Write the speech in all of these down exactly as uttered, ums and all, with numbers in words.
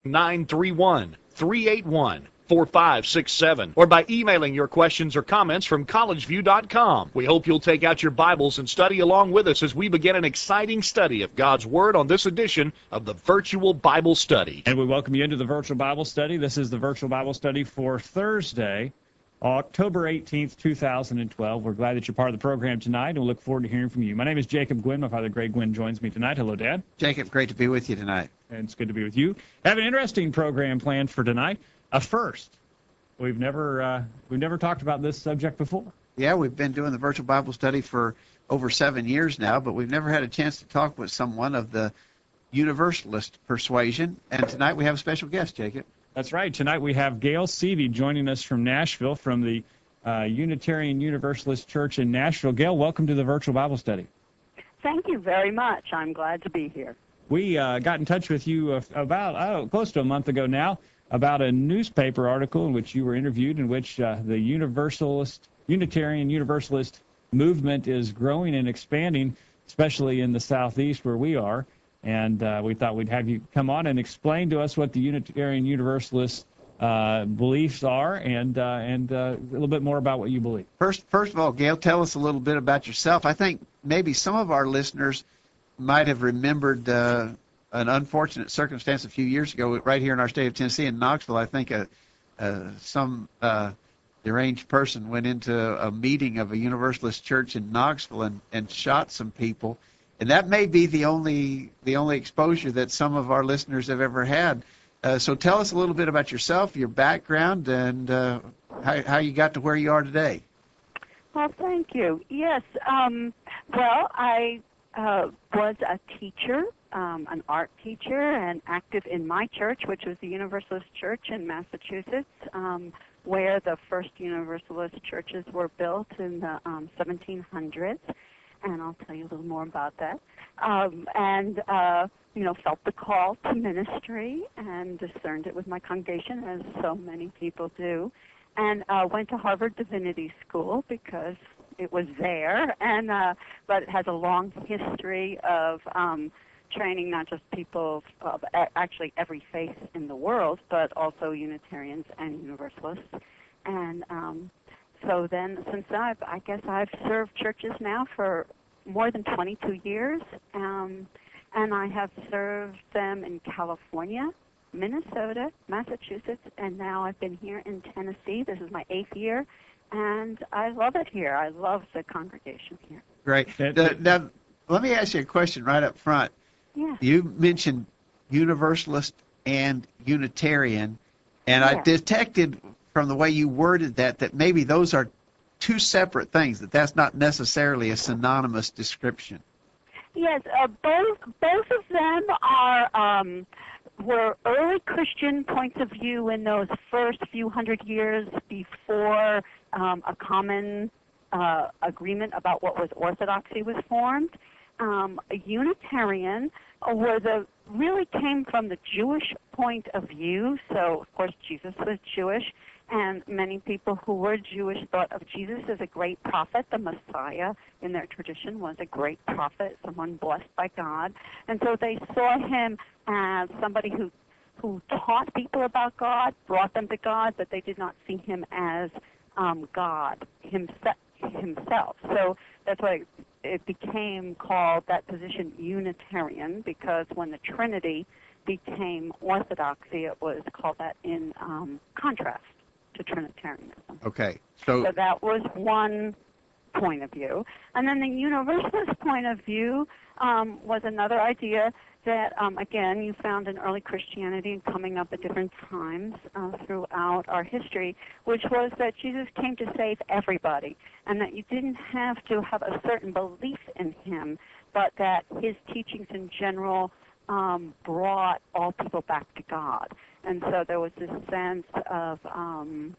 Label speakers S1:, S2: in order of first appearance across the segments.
S1: nine three one, three eight one, four five six seven or by emailing your questions or comments from college view dot com. We hope you'll take out your Bibles and study along with us as we begin an exciting study of God's Word on this edition of the Virtual Bible Study.
S2: And we welcome you into the Virtual Bible Study. This is the Virtual Bible Study for Thursday, October eighteenth, two thousand twelve. We're glad that you're part of the program tonight, and we look forward to hearing from you. My name is Jacob Gwynn. My father, Greg Gwynn, joins me tonight. Hello, Dad.
S3: Jacob, great to be with you tonight.
S2: And it's good to be with you. Have an interesting program planned for tonight. A first. We've never uh, we've never talked about this subject before.
S3: Yeah, we've been doing the Virtual Bible Study for over seven years now, but we've never had a chance to talk with someone of the Universalist persuasion. And tonight we have a special guest, Jacob.
S2: That's right. Tonight we have Gail Seavey joining us from Nashville, from the uh, Unitarian Universalist Church in Nashville. Gail, welcome to the Virtual Bible Study.
S4: Thank you very much. I'm glad to be here.
S2: We uh, got in touch with you uh, about, oh, close to a month ago now, about a newspaper article in which you were interviewed, in which uh, the Universalist, Unitarian Universalist movement is growing and expanding, especially in the Southeast where we are. And uh, we thought we'd have you come on and explain to us what the Unitarian Universalist uh, beliefs are, and uh, and uh, a little bit more about what you believe.
S3: First, first of all, Gail, tell us a little bit about yourself. I think maybe some of our listeners might have remembered uh, an unfortunate circumstance a few years ago right here in our state of Tennessee in Knoxville. I think a, uh, some uh, deranged person went into a meeting of a Universalist church in Knoxville and, and shot some people. And that may be the only the only exposure that some of our listeners have ever had. Uh, so tell us a little bit about yourself, your background, and uh, how, how you got to where you are today.
S4: Well, thank you. Yes. Um, well, I uh, was a teacher, um, an art teacher, and active in my church, which was the Universalist Church in Massachusetts, um, where the first Universalist churches were built in the um, seventeen hundreds. And I'll tell you a little more about that. Um, and, uh, you know, felt the call to ministry and discerned it with my congregation, as so many people do. And uh, went to Harvard Divinity School because it was there. And uh, but it has a long history of um, training not just people of actually every faith in the world, but also Unitarians and Universalists. And um, So then, since I've, I guess I've served churches now for more than twenty-two years, um, and I have served them in California, Minnesota, Massachusetts, and now I've been here in Tennessee. This is my eighth year, and I love it here. I love the congregation here.
S3: Great. Now, now, let me ask you a question right up front.
S4: Yeah.
S3: You mentioned Universalist and Unitarian, and
S4: Yeah.
S3: I detected from the way you worded that, that maybe those are two separate things, that that's not necessarily a synonymous description.
S4: Yes, uh, both both of them are um, were early Christian points of view in those first few hundred years before um, a common uh, agreement about what was orthodoxy was formed. Um, a Unitarian was a really came from the Jewish point of view. So, of course, Jesus was Jewish. And many people who were Jewish thought of Jesus as a great prophet. The Messiah, in their tradition, was a great prophet, someone blessed by God. And so they saw him as somebody who, who taught people about God, brought them to God, but they did not see him as um, God himself. himself. So that's why it became called, that position, Unitarian, because when the Trinity became orthodoxy, it was called that in um, contrast to Trinitarianism.
S3: Okay. So,
S4: so that was one point of view. And then the Universalist point of view um, was another idea that, um, again, you found in early Christianity and coming up at different times uh, throughout our history, which was that Jesus came to save everybody, and that you didn't have to have a certain belief in him, but that his teachings in general um, brought all people back to God. And so there was this sense of um,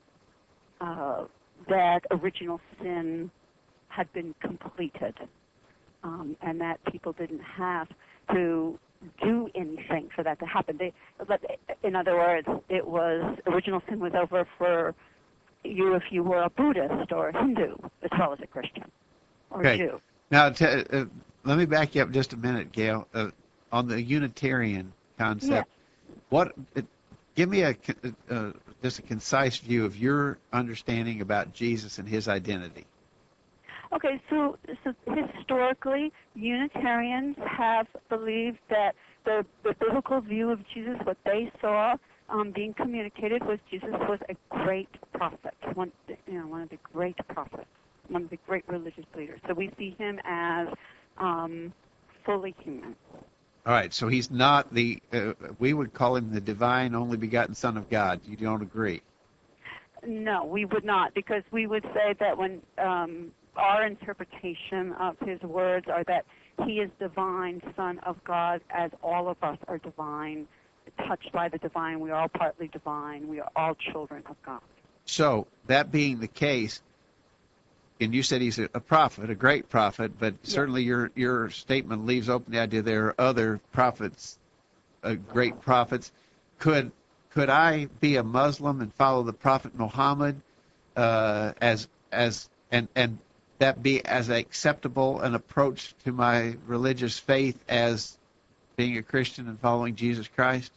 S4: uh, that original sin had been completed, um, and that people didn't have to do anything for that to happen. They, but in other words, it was original sin was over for you if you were a Buddhist or a Hindu as well as a Christian or
S3: okay.
S4: a Jew.
S3: Now, t- uh, let me back you up just a minute, Gail. Uh, on the Unitarian concept, What? It, give me a uh, just a concise view of your understanding about Jesus and his identity.
S4: Okay, so, so historically, Unitarians have believed that the, the biblical view of Jesus, what they saw um, being communicated, was Jesus was a great prophet, one, you know, one of the great prophets, one of the great religious leaders. So we see him as um, fully human.
S3: All right, so he's not the, uh, we would call him the divine, only begotten Son of God. You don't agree?
S4: No, we would not, because we would say that when um, our interpretation of his words are that he is divine, Son of God, as all of us are divine, touched by the divine. We are all partly divine. We are all children of God.
S3: So, that being the case, and you said he's a, a prophet, a great prophet, but
S4: Yes.
S3: certainly your, your statement leaves open the idea there are other prophets, uh, great prophets. Could could I be a Muslim and follow the Prophet Muhammad uh, as as and and that be as acceptable an approach to my religious faith as being a Christian and following Jesus Christ?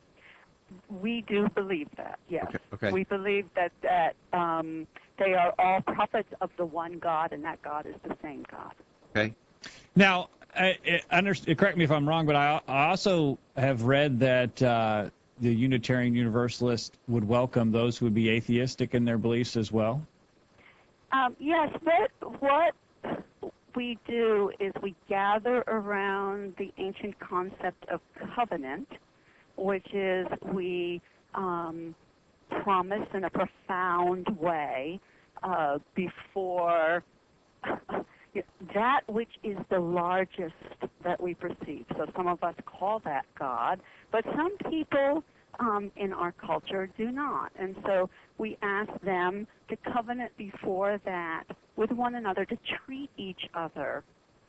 S4: We do believe that, yes.
S3: Okay. Okay.
S4: We believe that, that um, they are all prophets of the one God, and that God is the same God.
S3: Okay.
S2: Now, I, I understand, correct me if I'm wrong, but I, I also have read that uh, the Unitarian Universalist would welcome those who would be atheistic in their beliefs as well.
S4: Um, yes, but what we do is we gather around the ancient concept of covenant, which is we um, promise in a profound way uh, before that which is the largest that we perceive. So some of us call that God, but some people um, in our culture do not. And so we ask them to covenant before that with one another, to treat each other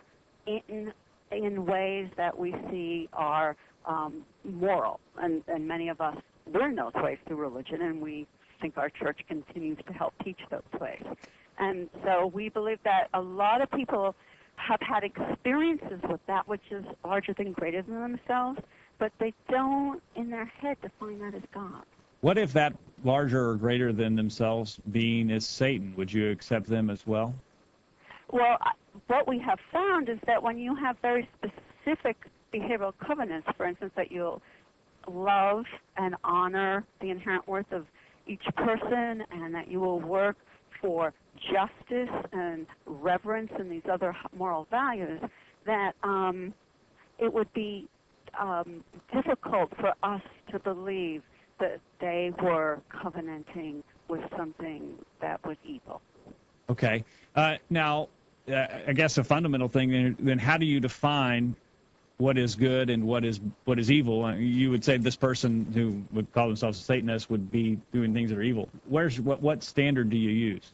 S4: in in ways that we see are um, moral. And, and many of us learn those ways through religion, and we think our church continues to help teach those ways. And so we believe that a lot of people have had experiences with that which is larger than greater than themselves, but they don't, in their head, define that as God.
S2: What if that larger or greater than themselves being is Satan? Would you accept them as well?
S4: Well, what we have found is that when you have very specific behavioral covenants, for instance, that you'll love and honor the inherent worth of each person, and that you will work for justice and reverence and these other moral values, that um, it would be um, difficult for us to believe that they were covenanting with something that was evil.
S2: Okay. Uh, now, uh, I guess a fundamental thing, then, then how do you define what is good and what is what is evil? Uh, You would say this person who would call themselves a Satanist would be doing things that are evil. Where's what, what standard do you use?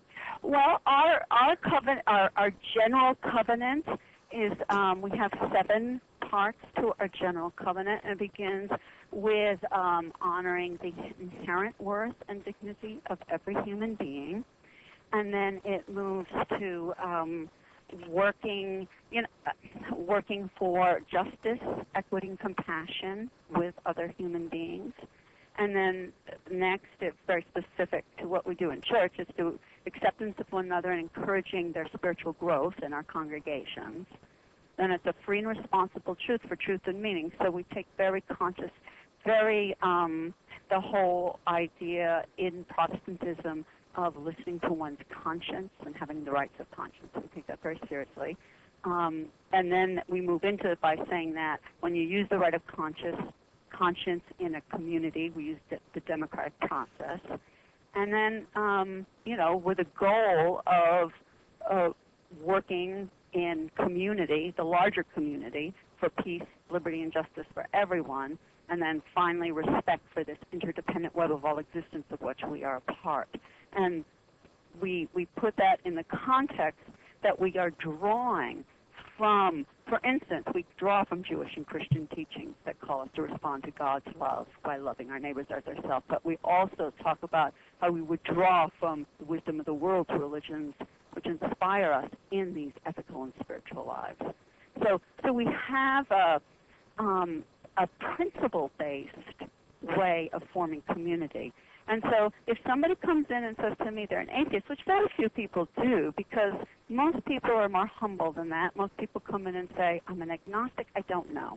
S4: Well, our our covenant, our, our general covenant is um, we have seven parts to our general covenant, and it begins with um, honoring the inherent worth and dignity of every human being, and then it moves to um, working, you know, working for justice, equity, and compassion with other human beings. And then next, it's very specific to what we do in church. It's to acceptance of one another and encouraging their spiritual growth in our congregations. Then it's a free and responsible truth for truth and meaning. So we take very conscious, very, um, the whole idea in Protestantism of listening to one's conscience and having the rights of conscience. We take that very seriously. Um, and then we move into it by saying that when you use the right of conscience, conscience in a community, we use the, the democratic process. And then, um, you know, with a goal of uh, working in community, the larger community, for peace, liberty, and justice for everyone, and then finally respect for this interdependent web of all existence of which we are a part. And we, we put that in the context that we are drawing from, for instance, we draw from Jewish and Christian teachings that call us to respond to God's love by loving our neighbors as ourselves, but we also talk about how we would draw from the wisdom of the world's religions, which inspire us in these ethical and spiritual lives. So, so we have a, um, a principle-based way of forming community. And so if somebody comes in and says to me they're an atheist, which very few people do, because most people are more humble than that. Most people come in and say, I'm an agnostic, I don't know.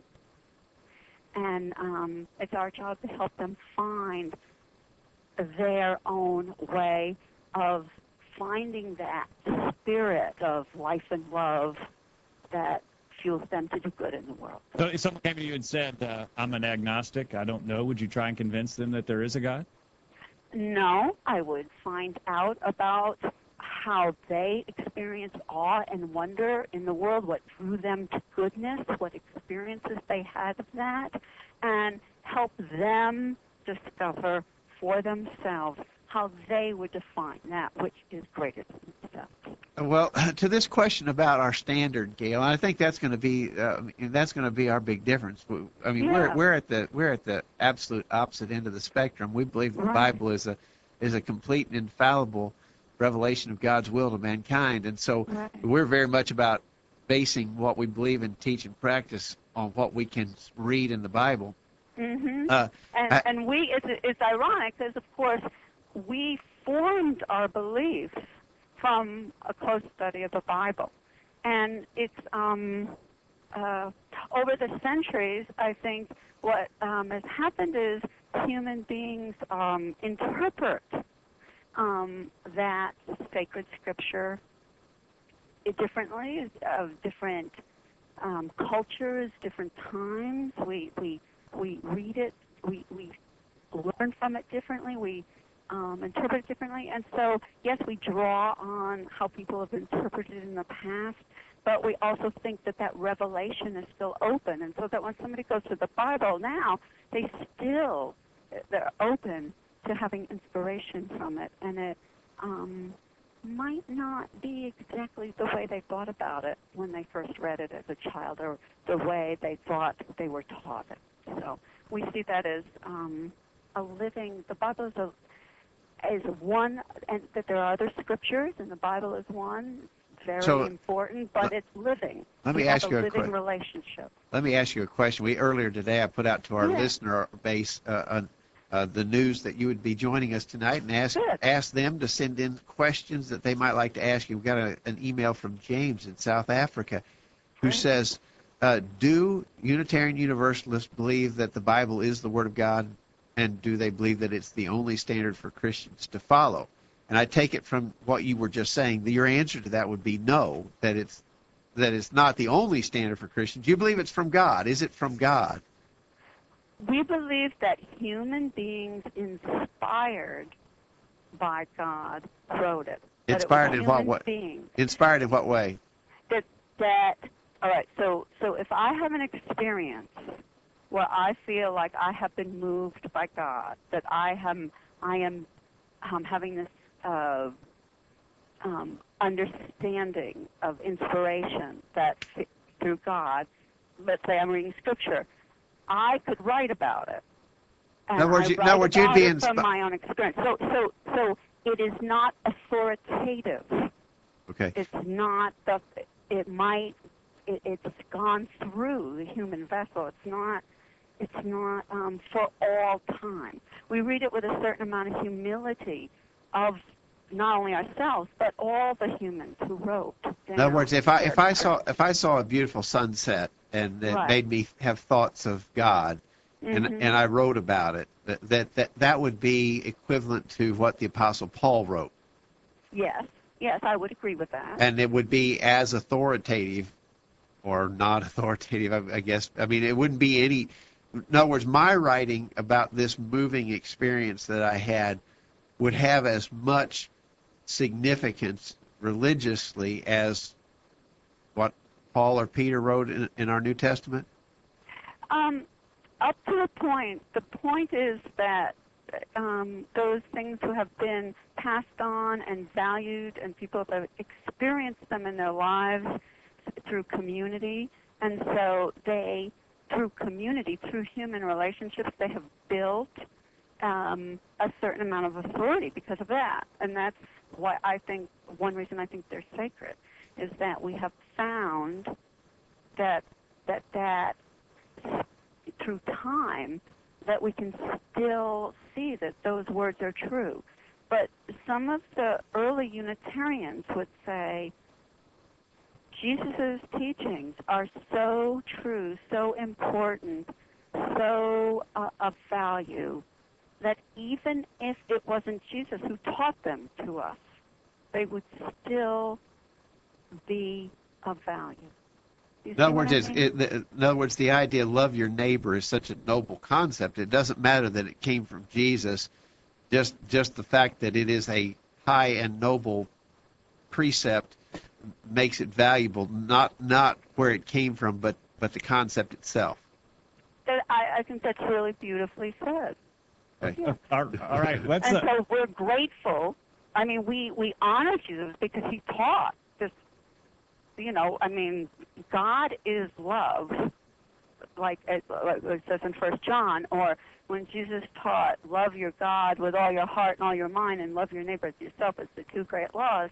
S4: And um, it's our job to help them find their own way of finding that spirit of life and love that fuels them to do good in the world.
S2: So if someone came to you and said, uh, I'm an agnostic, I don't know, would you try and convince them that there is a God?
S4: No, I would find out about how they experience awe and wonder in the world, what drew them to goodness, what experiences they had of that, and help them discover for themselves how they would define that which is greater than themselves.
S3: Well, to this question about our standard, Gail, I think that's going to be uh, that's going to be our big difference. I mean,
S4: Yeah.
S3: we're we're at the we're at the absolute opposite end of the spectrum. We believe the
S4: Right.
S3: Bible is a is a complete and infallible revelation of God's will to mankind, and so
S4: Right.
S3: we're very much about basing what we believe and teach and practice on what we can read in the Bible.
S4: Mm-hmm.
S3: Uh,
S4: and,
S3: I-
S4: and we, it's, it's ironic because, of course, we formed our beliefs from a close study of the Bible. And it's, um, uh, over the centuries, I think what um, has happened is human beings um, interpret um, that sacred scripture differently, of different um, cultures, different times. We, we, we read it, we, we learn from it differently, we um, interpret it differently. And so, yes, we draw on how people have interpreted in the past, but we also think that that revelation is still open. And so that when somebody goes to the Bible now, they still, they're open to having inspiration from it. And it um, might not be exactly the way they thought about it when they first read it as a child, or the way they thought they were taught it. So we see that as um, a living, the Bible is, a, is one, and that there are other scriptures, and the Bible is one, very
S3: So,
S4: important, but it's living.
S3: let me
S4: We have
S3: ask you a
S4: a living
S3: que-
S4: relationship.
S3: Let me ask you a question. We earlier today I put out to our
S4: Yeah.
S3: listener base uh, uh, uh, the news that you would be joining us tonight, and ask
S4: Good.
S3: ask them to send in questions that they might like to ask you. We got a, an email from James in South Africa, who
S4: Great.
S3: says, uh, "Do Unitarian Universalists believe that the Bible is the Word of God, and do they believe that it's the only standard for Christians to follow?" And I take it from what you were just saying that your answer to that would be no, that it's that it's not the only standard for Christians. You believe it's from God. Is it from God?
S4: We believe that human beings inspired by God wrote it. That
S3: Inspired
S4: it was
S3: in what
S4: human
S3: way?
S4: beings.
S3: Inspired in what way?
S4: That, that, all right, so, so if I have an experience where I feel like I have been moved by God, that I am, I am um, having this uh, um, understanding of inspiration that f- through God, let's say I'm reading Scripture, I could write about it. And
S3: In other words,
S4: I
S3: you- in
S4: write
S3: other words, you'd
S4: about
S3: be
S4: it from
S3: inspi-
S4: my own experience. So, so, so it is not authoritative.
S3: Okay.
S4: It's not the. It might. It, it's gone through the human vessel. It's not. It's not um, for all time. We read it with a certain amount of humility of not only ourselves but all the humans who wrote.
S3: In other words, if I if I saw
S4: their
S3: if I saw a beautiful sunset and it
S4: Right.
S3: made me have thoughts of God, and
S4: Mhm.
S3: and I wrote about it, that, that that that would be equivalent to what the Apostle Paul wrote,
S4: Yes, yes, I would agree with that.
S3: and it would be as authoritative, or not authoritative, I, I guess. I mean, it wouldn't be any. In other words, my writing about this moving experience that I had would have as much significance religiously as what Paul or Peter wrote in, in our New Testament?
S4: Um, up to a point. The point is that um, those things who have been passed on and valued, and people have experienced them in their lives through community, and so they, through community, through human relationships, they have built um, a certain amount of authority because of that. And that's why I think, one reason I think they're sacred, is that we have found that that that through time, that we can still see that those words are true. But some of the early Unitarians would say Jesus' teachings are so true, so important, so uh, of value, that even if it wasn't Jesus who taught them to us, they would still be of value. You
S3: In other
S4: see
S3: words,
S4: what I
S3: it's,
S4: mean?
S3: it, the, in other words, the idea of love your neighbor is such a noble concept. It doesn't matter that it came from Jesus. Just, just the fact that it is a high and noble precept makes it valuable. Not, not where it came from, but, but the concept itself.
S4: That- I, I think that's really beautifully said.
S3: Okay.
S4: Yeah.
S2: All all right, let's.
S4: And
S2: Uh,
S4: so we're grateful. I mean, we, we honor Jesus because he taught this, you know, I mean, God is love, like it, like it says in First John, or when Jesus taught, love your God with all your heart and all your mind and love your neighbor as yourself as the two great laws.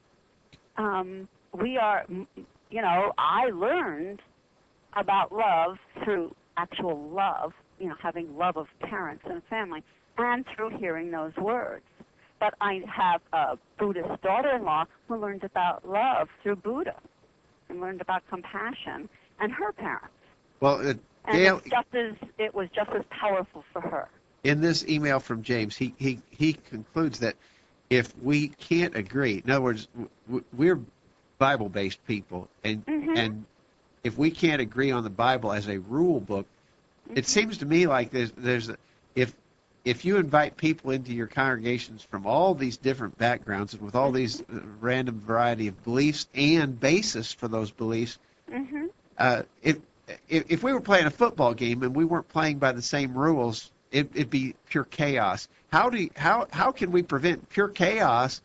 S4: Um, we are, you know, I learned about love through actual love, you know, having love of parents and family, and through hearing those words. But I have a Buddhist daughter-in-law who learned about love through Buddha and learned about compassion and her parents.
S3: Well, it,
S4: And
S3: Gail,
S4: it's just as, it was just as powerful for her.
S3: in this email from James, he, he, he concludes that if we can't agree, in other words, w- we're Bible-based people, and
S4: Mhm.
S3: and if we can't agree on the Bible as a rule book, it seems to me like there's there's a, if if you invite people into your congregations from all these different backgrounds and with all these uh, random variety of beliefs and basis for those beliefs,
S4: Mm-hmm.
S3: uh, if, if if we were playing a football game and we weren't playing by the same rules, it, it'd be pure chaos. How do you, how how can we prevent pure chaos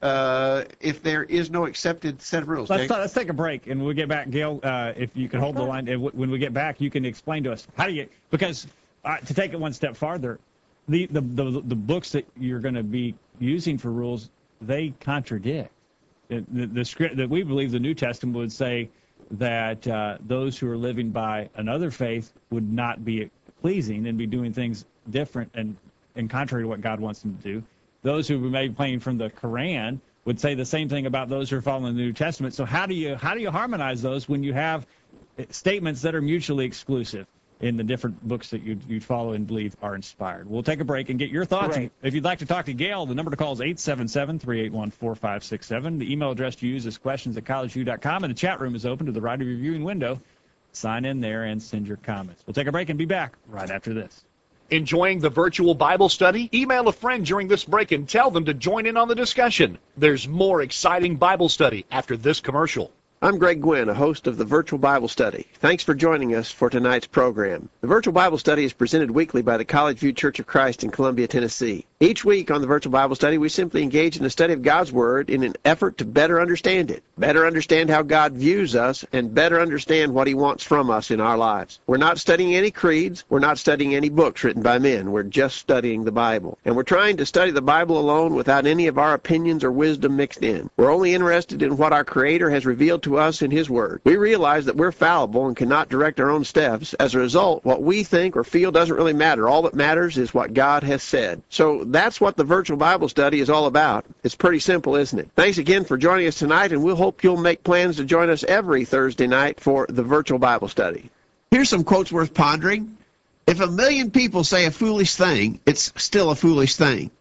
S3: uh, if there is no accepted set of rules?
S2: Let's,
S3: Jake?
S2: let's take a break, and when we get back, Gail, uh, if you can hold the line, and w- when we get back, you can explain to us how do you, because uh, to take it one step farther, the, the, the, the books that you're going to be using for rules, they contradict. The, the, the script that we believe the New Testament would say that uh, those who are living by another faith would not be pleasing and be doing things different and, and contrary to what God wants them to do. Those who may be playing from the Quran would say the same thing about those who are following the New Testament. So how do you how do you harmonize those when you have statements that are mutually exclusive in the different books that you you follow and believe are inspired? We'll take a break and get your thoughts.
S4: Right.
S2: If you'd like to talk to Gail, the number to call is eight seven seven, three eight one, four five six seven. The email address to use is questions at college view dot com, and the chat room is open to the right of your viewing window. Sign in there and send your comments. We'll take a break and be back right after this.
S1: Enjoying the virtual Bible study? Email a friend during this break and tell them to join in on the discussion. There's more exciting Bible study after this commercial.
S5: I'm Greg Gwynn, a host of the Virtual Bible Study. Thanks for joining us for tonight's program. The Virtual Bible Study is presented weekly by the College View Church of Christ in Columbia, Tennessee. Each week on the Virtual Bible Study, we simply engage in the study of God's Word in an effort to better understand it, better understand how God views us, and better understand what He wants from us in our lives. We're not studying any creeds. We're not studying any books written by men. We're just studying the Bible. And we're trying to study the Bible alone without any of our opinions or wisdom mixed in. We're only interested in what our Creator has revealed to us in His Word. We realize that we're fallible and cannot direct our own steps. As a result, what we think or feel doesn't really matter. All that matters is what God has said. So that's what the Virtual Bible Study is all about. It's pretty simple, isn't it? Thanks again for joining us tonight, and we'll hope you'll make plans to join us every Thursday night for the Virtual Bible Study.
S3: Here's some quotes worth pondering. If a million people say a foolish thing, it's still a foolish thing.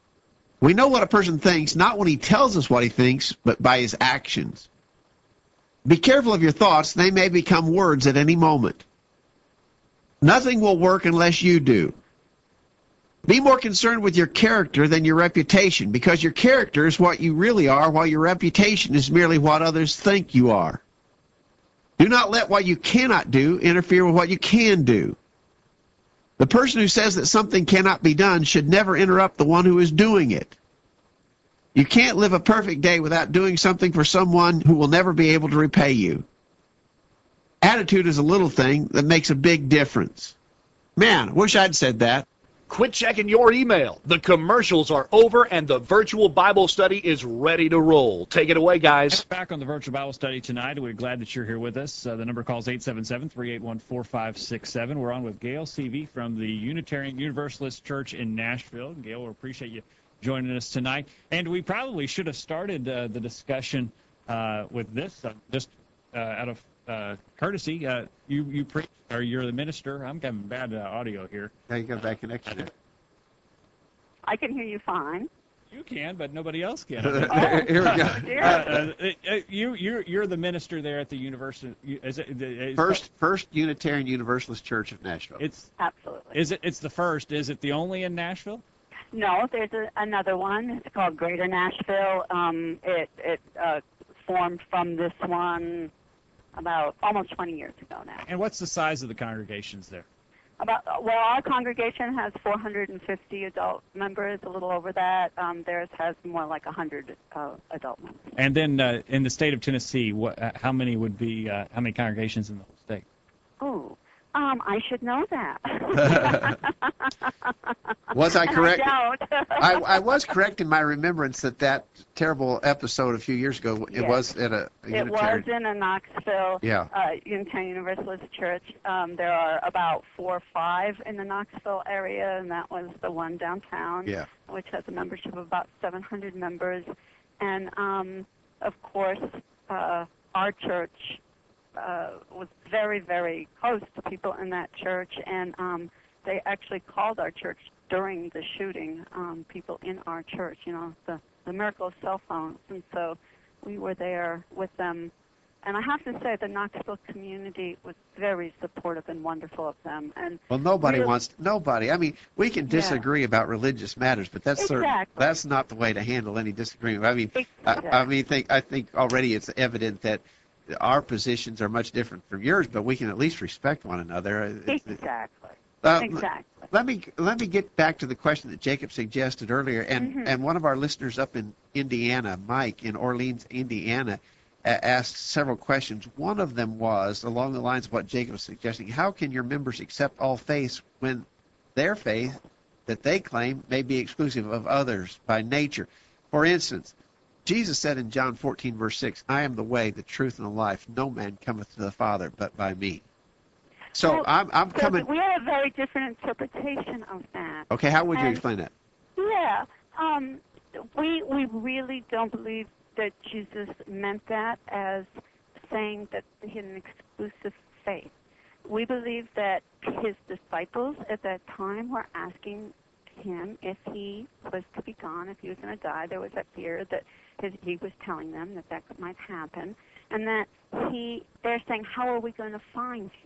S3: We know what a person thinks, not when he tells us what he thinks, but by his actions. Be careful of your thoughts. They may become words at any moment. Nothing will work unless you do. Be more concerned with your character than your reputation, because your character is what you really are, while your reputation is merely what others think you are. Do not let what you cannot do interfere with what you can do. The person who says that something cannot be done should never interrupt the one who is doing it. You can't live a perfect day without doing something for someone who will never be able to repay you. Attitude is a little thing that makes a big difference. Man, I wish I'd said that.
S1: Quit checking your email. The commercials are over and the virtual Bible study is ready to roll. Take it away, guys.
S2: Back on the virtual Bible study tonight. We're glad that you're here with us. Uh, the number calls eight seven seven, three eight one, four five six seven. We're on with Gail Seavey from the Unitarian Universalist Church in Nashville. Gail, we appreciate you joining us tonight. And we probably should have started uh, the discussion uh, with this, uh, just uh, out of uh, courtesy. Uh, you you preach, or you're the minister. I'm having bad uh, audio here.
S3: Now you got a bad connection there.
S4: I can hear you fine.
S2: You can, but nobody else can.
S3: Here we go.
S2: Uh, uh, uh, you, you're, you're the minister there at the university. Is it, is
S3: First, First Unitarian Universalist Church of Nashville.
S2: It's
S4: Absolutely.
S2: is it? It's the first. Is it the only in Nashville?
S4: No, there's a, another one. It's called Greater Nashville. Um, it it uh, formed from this one about almost twenty years ago now.
S2: And what's the size of the congregations there?
S4: About well, our congregation has four hundred fifty adult members, a little over that. Um, theirs has more like one hundred uh, adult members.
S2: And then uh, in the state of Tennessee, what? Uh, how many would be? Uh, how many congregations in the whole state?
S4: Ooh, um, I should know that.
S3: Was I
S4: And
S3: correct?
S4: I don't.
S3: I, I was correct in my remembrance that that terrible episode a few years ago, it
S4: Yes.
S3: was at a, a
S4: It was
S3: Unitarian.
S4: in a Knoxville
S3: Yeah.
S4: uh, Unitarian Universalist Church. Um, there are about four or five in the Knoxville area, and that was the one downtown,
S3: Yeah.
S4: which has a membership of about seven hundred members. And, um, of course, uh, our church uh, was very, very close to people in that church, and um, they actually called our church during the shooting, um, people in our church, you know, the, the miracle of cell phones. And so we were there with them. And I have to say, the Knoxville community was very supportive and wonderful of them. And
S3: Well, nobody
S4: really-
S3: wants nobody. I mean, we can disagree about religious matters, but that's certain,
S4: Exactly.
S3: that's not the way to handle any disagreement. I mean,
S4: Exactly.
S3: I, I mean, think I think already it's evident that our positions are much different from yours, but we can at least respect one another. It's-
S4: exactly.
S3: uh,
S4: exactly.
S3: Let me let me get back to the question that Jacob suggested earlier, and
S4: Mhm.
S3: and one of our listeners up in Indiana, Mike in Orleans, Indiana, a- asked several questions. One of them was along the lines of what Jacob was suggesting: how can your members accept all faiths when their faith that they claim may be exclusive of others by nature? For instance, Jesus said in John fourteen, verse six, "I am the way, the truth, and the life. No man cometh to the Father but by me." So
S4: Well,
S3: I'm I'm
S4: So
S3: coming.
S4: we have a very different interpretation of that.
S3: Okay, how would you
S4: and-
S3: explain that?
S4: Yeah, um, we we really don't believe that Jesus meant that as saying that he had an exclusive faith. We believe that his disciples at that time were asking him if he was to be gone, if he was going to die. There was that fear that his, he was telling them that that might happen, and that he they're saying, how are we going to find you?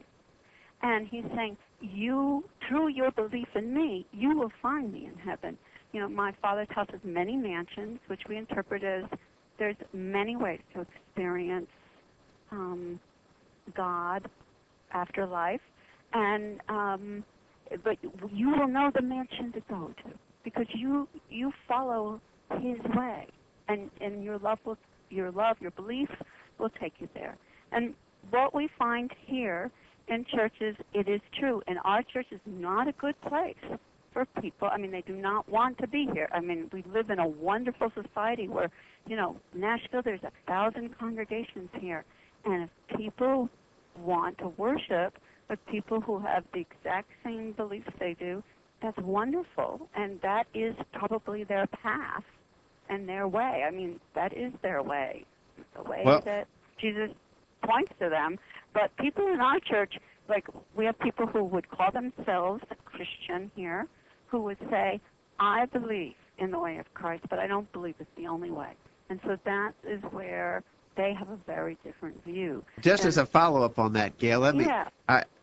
S4: And he's saying, you, through your belief in me, you will find me in heaven. You know, my Father tells us many mansions, which we interpret as there's many ways to experience um, God, afterlife, and um, but you will know the mansion to go to because you you follow His way, and and your love will your love your belief will take you there. And what we find here in churches, it is true, and our church is not a good place for people. I mean, they do not want to be here. I mean, we live in a wonderful society where, you know, Nashville, there's a thousand congregations here, and if people want to worship with people who have the exact same beliefs they do, that's wonderful, and that is probably their path and their way. I mean, that is their way, the way
S3: Well-
S4: that Jesus points to them. But people in our church, like we have people who would call themselves Christian here, who would say, I believe in the way of Christ, but I don't believe it's the only way. And so that is where they have a very different view.
S3: Just
S4: And-
S3: as a follow-up on that, Gail, let me.
S4: yeah,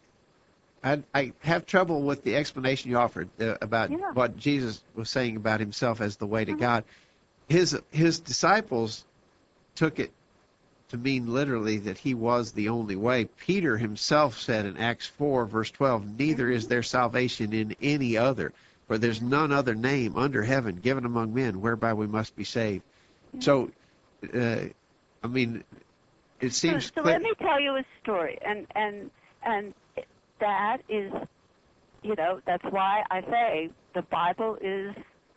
S3: I, I have trouble with the explanation you offered uh, about
S4: Yeah.
S3: what Jesus was saying about himself as the way to
S4: Mhm.
S3: God. His his disciples took it to mean literally that he was the only way. Peter himself said in Acts four, verse twelve, "Neither is there salvation in any other, for there's none other name under heaven given among men whereby we must be saved."
S4: Yeah.
S3: So, uh, I mean, it
S4: So,
S3: seems
S4: so
S3: clear.
S4: let me tell you a story, and and and that is, you know, that's why I say the Bible is,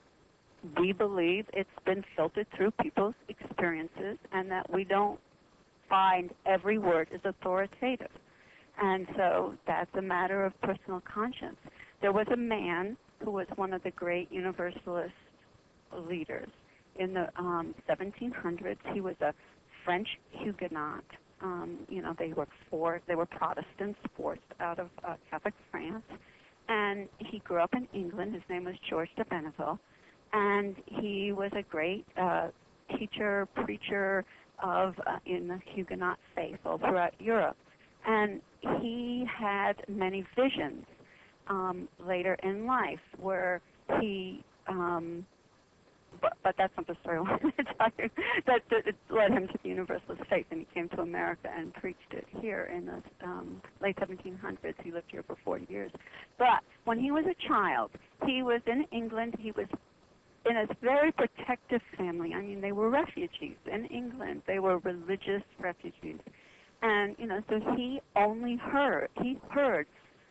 S4: we believe it's been filtered through people's experiences, and that we don't find every word is authoritative. And so that's a matter of personal conscience. There was a man who was one of the great Universalist leaders in the um, seventeen hundreds. He was a French Huguenot. Um, you know, they were for, they were Protestants forced out of uh, Catholic France. And he grew up in England. His name was George de Benneville. And he was a great uh, teacher, preacher of uh, in the Huguenot faith all throughout Europe. And he had many visions um, later in life where he, um, but, but that's not the story I wanted to tell you, that, that it led him to the Universalist faith, and he came to America and preached it here in the um, late seventeen hundreds. He lived here for forty years. But when he was a child, he was in England. He was in a very protective family. I mean, they were refugees in England. They were religious refugees. And, you know, so he only heard, he heard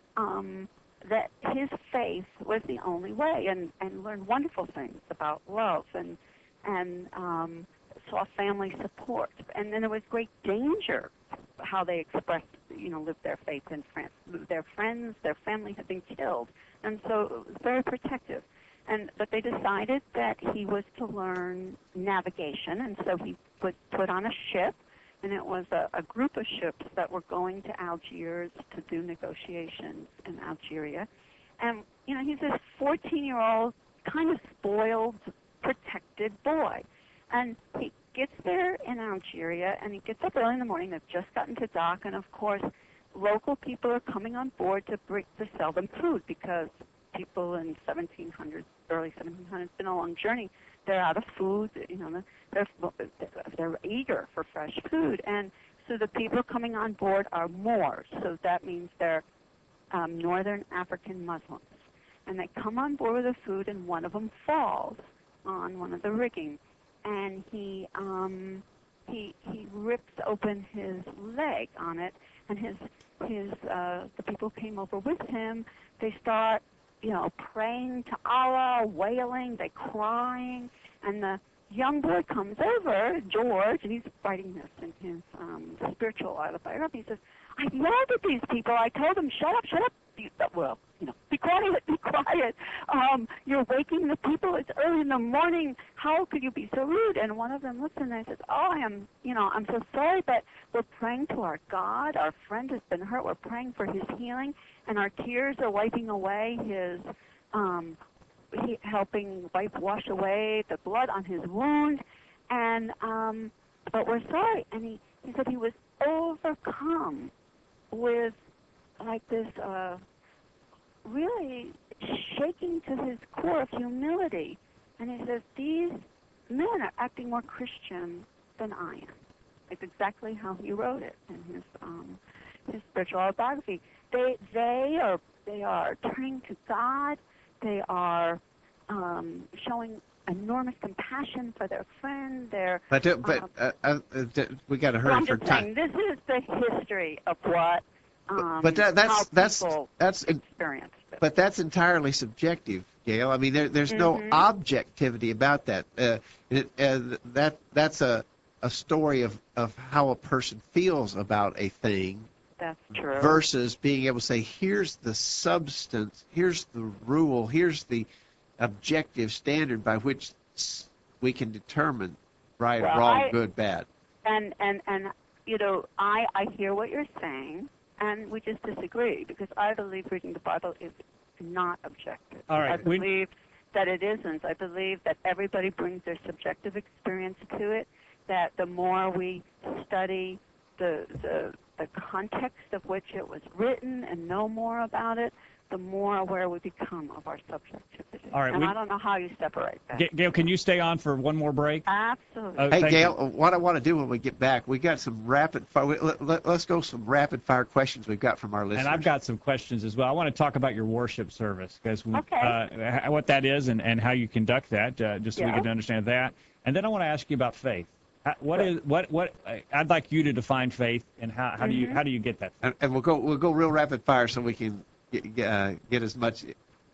S4: um, that his faith was the only way, and, and learned wonderful things about love and, and um, saw family support. And then there was great danger how they expressed, you know, lived their faith in France. Their friends, their family had been killed. And so it was very protective. And but they decided that he was to learn navigation, and so he was put on a ship, and it was a, a group of ships that were going to Algiers to do negotiations in Algeria. And, you know, he's this fourteen-year-old, kind of spoiled, protected boy. And he gets there in Algeria, and he gets up early in the morning. They've just gotten to dock, and, of course, local people are coming on board to, bring, to sell them food, because people in seventeen hundreds, early seventeen hundreds, been a long journey. They're out of food, you know, they're, they're eager for fresh food. And so the people coming on board are Moors, so that means they're um, northern African Muslims. And they come on board with the food, and one of them falls on one of the rigging, and he um, he he rips open his leg on it, and his his uh, the people came over with him. They start, you know, praying to Allah, wailing, they crying, and the young boy comes over, George, and he's writing this in his um, spiritual autobiography. He says, I yelled at these people. I told them, shut up, shut up. You, well, you know, be quiet, be quiet. Um, you're waking the people. It's early in the morning. How could you be so rude? And one of them looks and they says, oh, I am, you know, I'm so sorry, but we're praying to our God. Our friend has been hurt. We're praying for his healing, and our tears are wiping away his, um, he, helping wipe, wash away the blood on his wound. And, um, but we're sorry. And he, he said he was overcome with like this uh, really shaking to his core of humility. And he says, these men are acting more Christian than I am. It's exactly how he wrote it in his um, his spiritual autobiography. They they are they are turning to God. They are um, showing enormous compassion for their friend. They're
S3: But uh, but uh, uh, uh, we got to hurry
S4: I'm
S3: for
S4: just
S3: time.
S4: saying, this is the history of what um,
S3: But that, that's
S4: how
S3: that's
S4: people
S3: that's
S4: experience it.
S3: but that's entirely subjective, Gail. I mean, there, there's no
S4: Mhm.
S3: objectivity about that. Uh, it, uh, that that's a a story of of how a person feels about a thing.
S4: That's true.
S3: Versus being able to say, here's the substance, here's the rule, here's the objective standard by which s- we can determine right,
S4: Well,
S3: wrong,
S4: I-
S3: good, bad.
S4: And and and you know, I I hear what you're saying, and we just disagree, because I believe reading the Bible is not objective.
S2: All right,
S4: I
S2: we-
S4: believe that it isn't. I believe that everybody brings their subjective experience to it. That the more we study the the the context of which it was written and know more about it, the more aware we become of our subjectivity.
S2: All right,
S4: and
S2: we-
S4: I don't know how you separate that.
S2: Ga- Gail, can you stay on for one more break?
S4: Absolutely.
S2: Uh,
S3: Hey,
S2: thank
S3: Gail,
S2: you.
S3: what I want to do when we get back, we got some rapid fire. Let, let, let's go some rapid fire questions we've got from our listeners.
S2: And I've got some questions as well. I want to talk about your worship service, because
S4: Okay.
S2: uh, h- what that is and, and how you conduct that, uh, just so we
S4: Yeah.
S2: can understand that. And then I want to ask you about faith. How- What
S4: Sure.
S2: is what what? uh, I'd like you to define faith, and how, how do you
S4: Mhm.
S2: how do you get that?
S3: and, and we'll go we'll go real rapid fire so we can get, get, uh, get as much uh,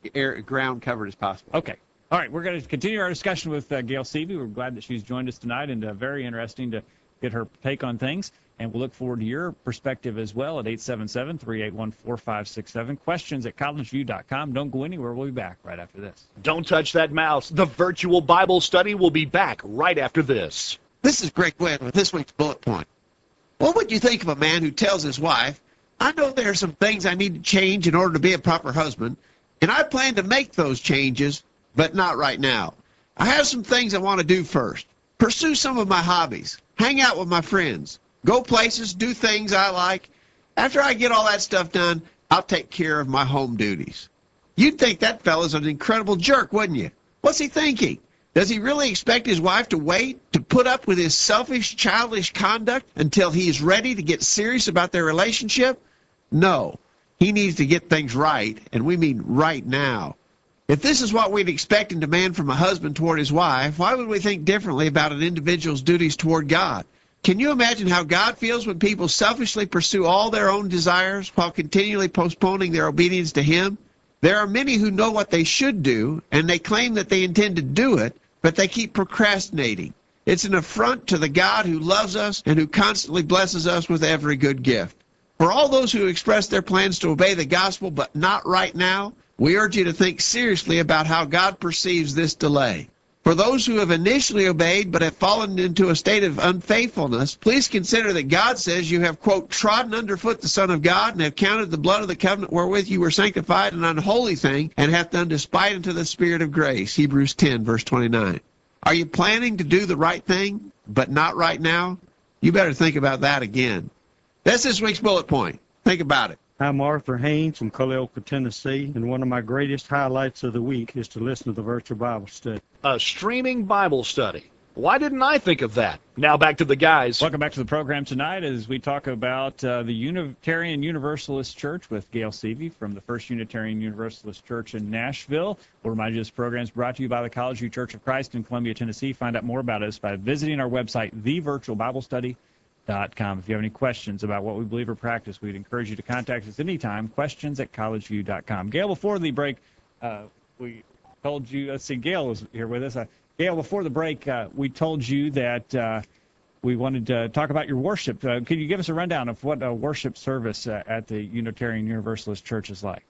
S3: air, ground covered as possible.
S2: Okay. All right, we're going to continue our discussion with uh, Gail Seavey. We're glad that she's joined us tonight, and uh, very interesting to get her take on things. And we'll look forward to your perspective as well at eight seven seven, three eight one, four five six seven. Questions at college view dot com. Don't go anywhere. We'll be back right after this.
S1: Don't touch that mouse. The virtual Bible study will be back right after this.
S5: This is Greg Wynn with this week's Bullet Point. What would you think of a man who tells his wife, I know there are some things I need to change in order to be a proper husband, and I plan to make those changes, but not right now. I have some things I want to do first. Pursue some of my hobbies. Hang out with my friends. Go places, do things I like. After I get all that stuff done, I'll take care of my home duties. You'd think that fella's an incredible jerk, wouldn't you? What's he thinking? Does he really expect his wife to wait, to put up with his selfish, childish conduct until he is ready to get serious about their relationship? No. He needs to get things right, and we mean right now. If this is what we'd expect and demand from a husband toward his wife, why would we think differently about an individual's duties toward God? Can you imagine how God feels when people selfishly pursue all their own desires while continually postponing their obedience to Him? There are many who know what they should do, and they claim that they intend to do it, but they keep procrastinating. It's an affront to the God who loves us and who constantly blesses us with every good gift. For all those who express their plans to obey the gospel, but not right now, we urge you to think seriously about how God perceives this delay. For those who have initially obeyed but have fallen into a state of unfaithfulness, please consider that God says you have, quote, trodden underfoot the Son of God and have counted the blood of the covenant wherewith you were sanctified an unholy thing and hath done despite unto the Spirit of grace. Hebrews ten, verse twenty-nine. Are you planning to do the right thing, but not right now? You better think about that again. That's this week's bullet point. Think about it.
S6: I'm Arthur Haynes from Culleoka, Tennessee, and one of my greatest highlights of the week is to listen to the virtual Bible study.
S1: A streaming Bible study. Why didn't I think of that? Now back to the guys.
S2: Welcome back to the program tonight as we talk about uh, the Unitarian Universalist Church with Gail Seavey from the First Unitarian Universalist Church in Nashville. We'll remind you this program is brought to you by the College View Church of Christ in Columbia, Tennessee. Find out more about us by visiting our website, the virtual bible study dot com. If you have any questions about what we believe or practice, we'd encourage you to contact us anytime. Questions at college view dot com. Gail, before the break, uh, we told you, let's see, Gail was here with us. Uh, Gail, before the break, uh, we told you that uh, we wanted to talk about your worship. Uh, can you give us a rundown of what a worship service uh, at the Unitarian Universalist Church is like?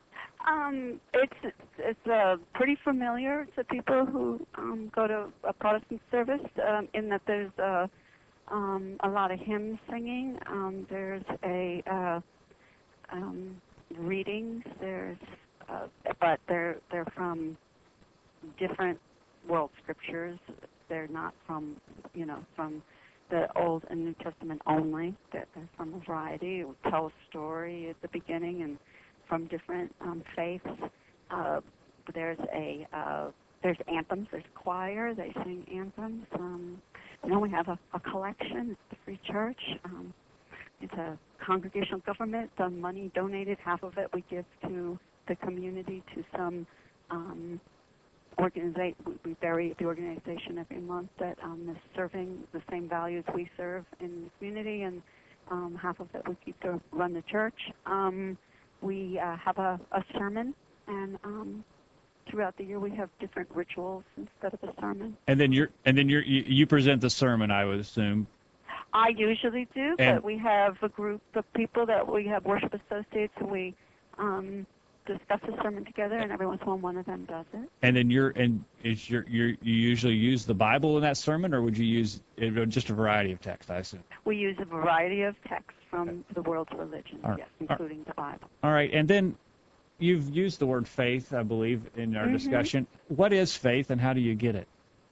S4: Um, it's it's uh, pretty familiar to people who um, go to a Protestant service um, in that there's uh, um, a lot of hymn singing. Um, there's a uh, um, readings. There's uh, but they're they're from different world scriptures. They're not from you know from the Old and New Testament only. They're, they're from a variety. It will tell a story at the beginning and from different um, faiths. Uh, there's a uh, there's anthems. There's choir. They sing anthems. Um, you know, we have a, a collection. It's the Free Church. Um, it's a congregational government. The money donated, half of it we give to the community, to some um, organization. We bury the organization every month that um, is serving the same values we serve in the community, and um, half of it we keep to run the church. Um, We uh, have a, a sermon, and um, throughout the year we have different rituals instead of a sermon.
S2: And then you're and then you're, you you present the sermon, I would assume.
S4: I usually do,
S2: And
S4: but we have a group of people that we have worship associates, and we um, discuss the sermon together, and every once in a while one of them does it.
S2: And then you're and is your you you usually use the Bible in that sermon, or would you use it, just a variety of text? I assume.
S4: We use a variety of texts from the world's religions,
S2: All right.
S4: yes, including the Bible.
S2: All right, and then you've used the word faith, I believe, in our
S4: Mm-hmm.
S2: discussion. What is faith, and how do you get it?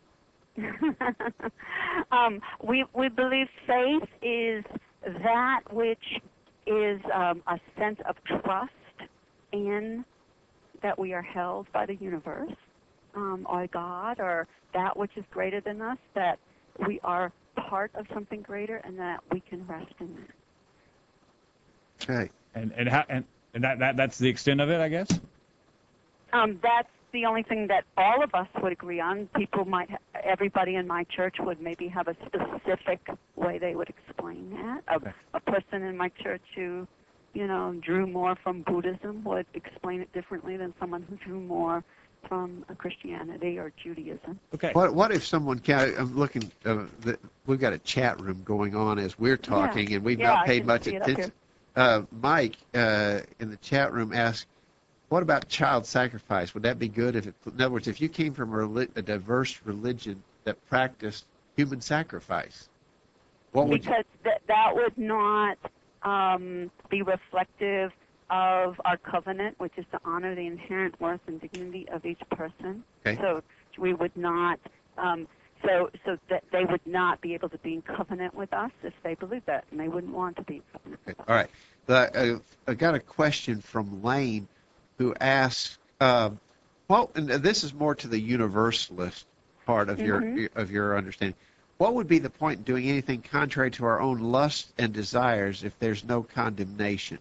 S4: um, we we believe faith is that which is um, a sense of trust in that we are held by the universe, um, or God, or that which is greater than us, that we are part of something greater, and that we can rest in that.
S5: Right.
S2: And and how and, and that, that that's the extent of it, I guess.
S4: Um, that's the only thing that all of us would agree on. People might, ha- everybody in my church would maybe have a specific way they would explain that. A,
S2: Okay.
S4: a person in my church who you know, drew more from Buddhism would explain it differently than someone who drew more from uh, Christianity or Judaism.
S2: Okay.
S3: What what if someone can? I'm looking. Uh, the, we've got a chat room going on as we're talking,
S4: Yeah.
S3: and we've
S4: Yeah,
S3: not
S4: I
S3: paid
S4: can
S3: much
S4: see it up
S3: attention.
S4: here.
S3: Uh, Mike uh, in the chat room asked, "What about child sacrifice? Would that be good? If it, in other words, if you came from a, reli- a diverse religion that practiced human sacrifice, what would you?"
S4: Because th- that would not um, be reflective of our covenant, which is to honor the inherent worth and dignity of each person.
S3: Okay.
S4: So we would not, um, so so that they would not be able to be in covenant with us if they believed that, and they wouldn't want to be in covenant
S3: Okay.
S4: with us.
S3: All right. The, uh, I got a question from Lane, who asks, uh, "Well, and this is more to the universalist part of
S4: Mhm.
S3: your of your understanding. What would be the point in doing anything contrary to our own lusts and desires if there's no condemnation?"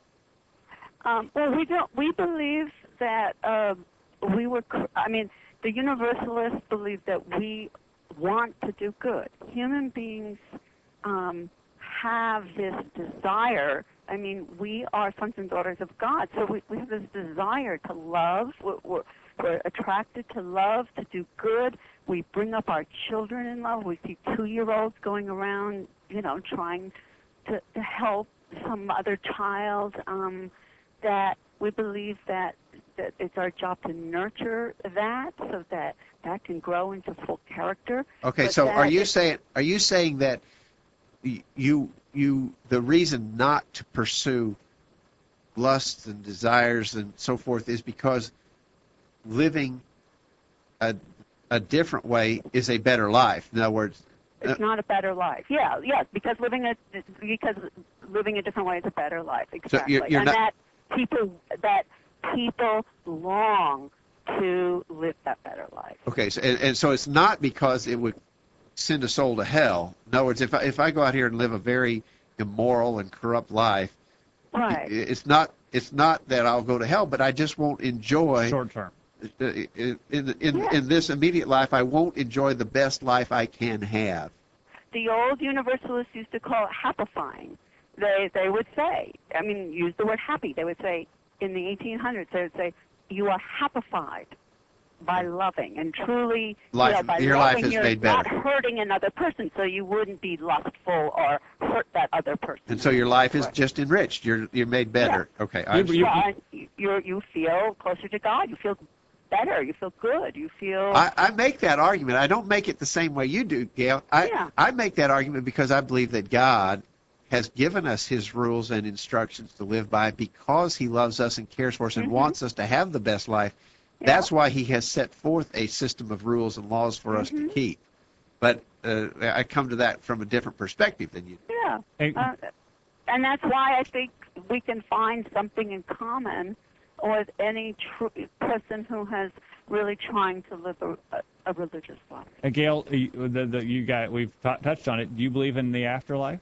S4: Um, well, we don't. We believe that uh, we were. cr- I mean, the Universalists believe that we want to do good. Human beings um, have this desire. I mean, we are sons and daughters of God, so we, we have this desire to love. We're, we're, we're attracted to love, to do good. We bring up our children in love. We see two-year-olds going around, you know, trying to, to help some other child. Um, that we believe that, that it's our job to nurture that so that that can grow into full character.
S3: Okay,
S4: But
S3: so are
S4: that
S3: you
S4: is-
S3: saying are you saying that y- you you the reason not to pursue lusts and desires and so forth is because living a a different way is a better life? In other words,
S4: It's not a better life. Yeah, yes, because living a because living a different way is a better life. Exactly,
S3: you're- you're
S4: and
S3: not-
S4: that people that people long to live that better life.
S3: okay, so and, and so it's not because it would send a soul to hell. In other words, if I, if I go out here and live a very immoral and corrupt life,
S4: Right.
S3: it's not it's not that I'll go to hell, but I just won't enjoy
S2: Short term.
S3: in in in,
S4: Yeah.
S3: in this immediate life. I won't enjoy the best life I can have.
S4: The old Universalists used to call it happifying. They they would say, I mean, use the word happy. They would say in the eighteen hundreds, they would say, you are happified by loving and truly,
S3: Life-
S4: you know, by
S3: your life
S4: loving,
S3: is
S4: you're
S3: made
S4: not
S3: better.
S4: hurting another person, so you wouldn't be lustful or hurt that other person.
S3: And so your life is
S4: Right.
S3: just enriched. You're you're made better. Okay, I
S2: You-
S3: understand.
S2: you-
S4: Yeah, and you you you feel closer to God. You feel better. You feel good. You feel
S3: I, I make that argument. I don't make it the same way you do, Gail. I,
S4: Yeah.
S3: I make that argument because I believe that God has given us his rules and instructions to live by because he loves us and cares for us and
S4: Mhm.
S3: wants us to have the best life.
S4: Yeah.
S3: That's why he has set forth a system of rules and laws for us to
S4: Mhm.
S3: keep. But uh, I come to that from a different perspective than you.
S4: Yeah,
S2: Hey,
S4: uh, and that's why I think we can find something in common with any tr- person who has really trying to live a, a, a religious life.
S2: uh, Gail, you, the, the, you got we've t- touched on it. Do you believe in the afterlife?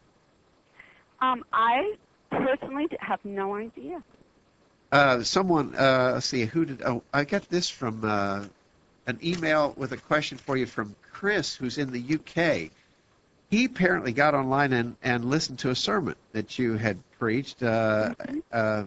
S4: Um, I personally have no idea.
S3: Uh, someone, uh, let's see, who did? Oh, I got this from uh, an email with a question for you from Chris, who's in the U K. He apparently got online and, and listened to a sermon that you had preached. Uh,
S4: Mhm.
S3: uh,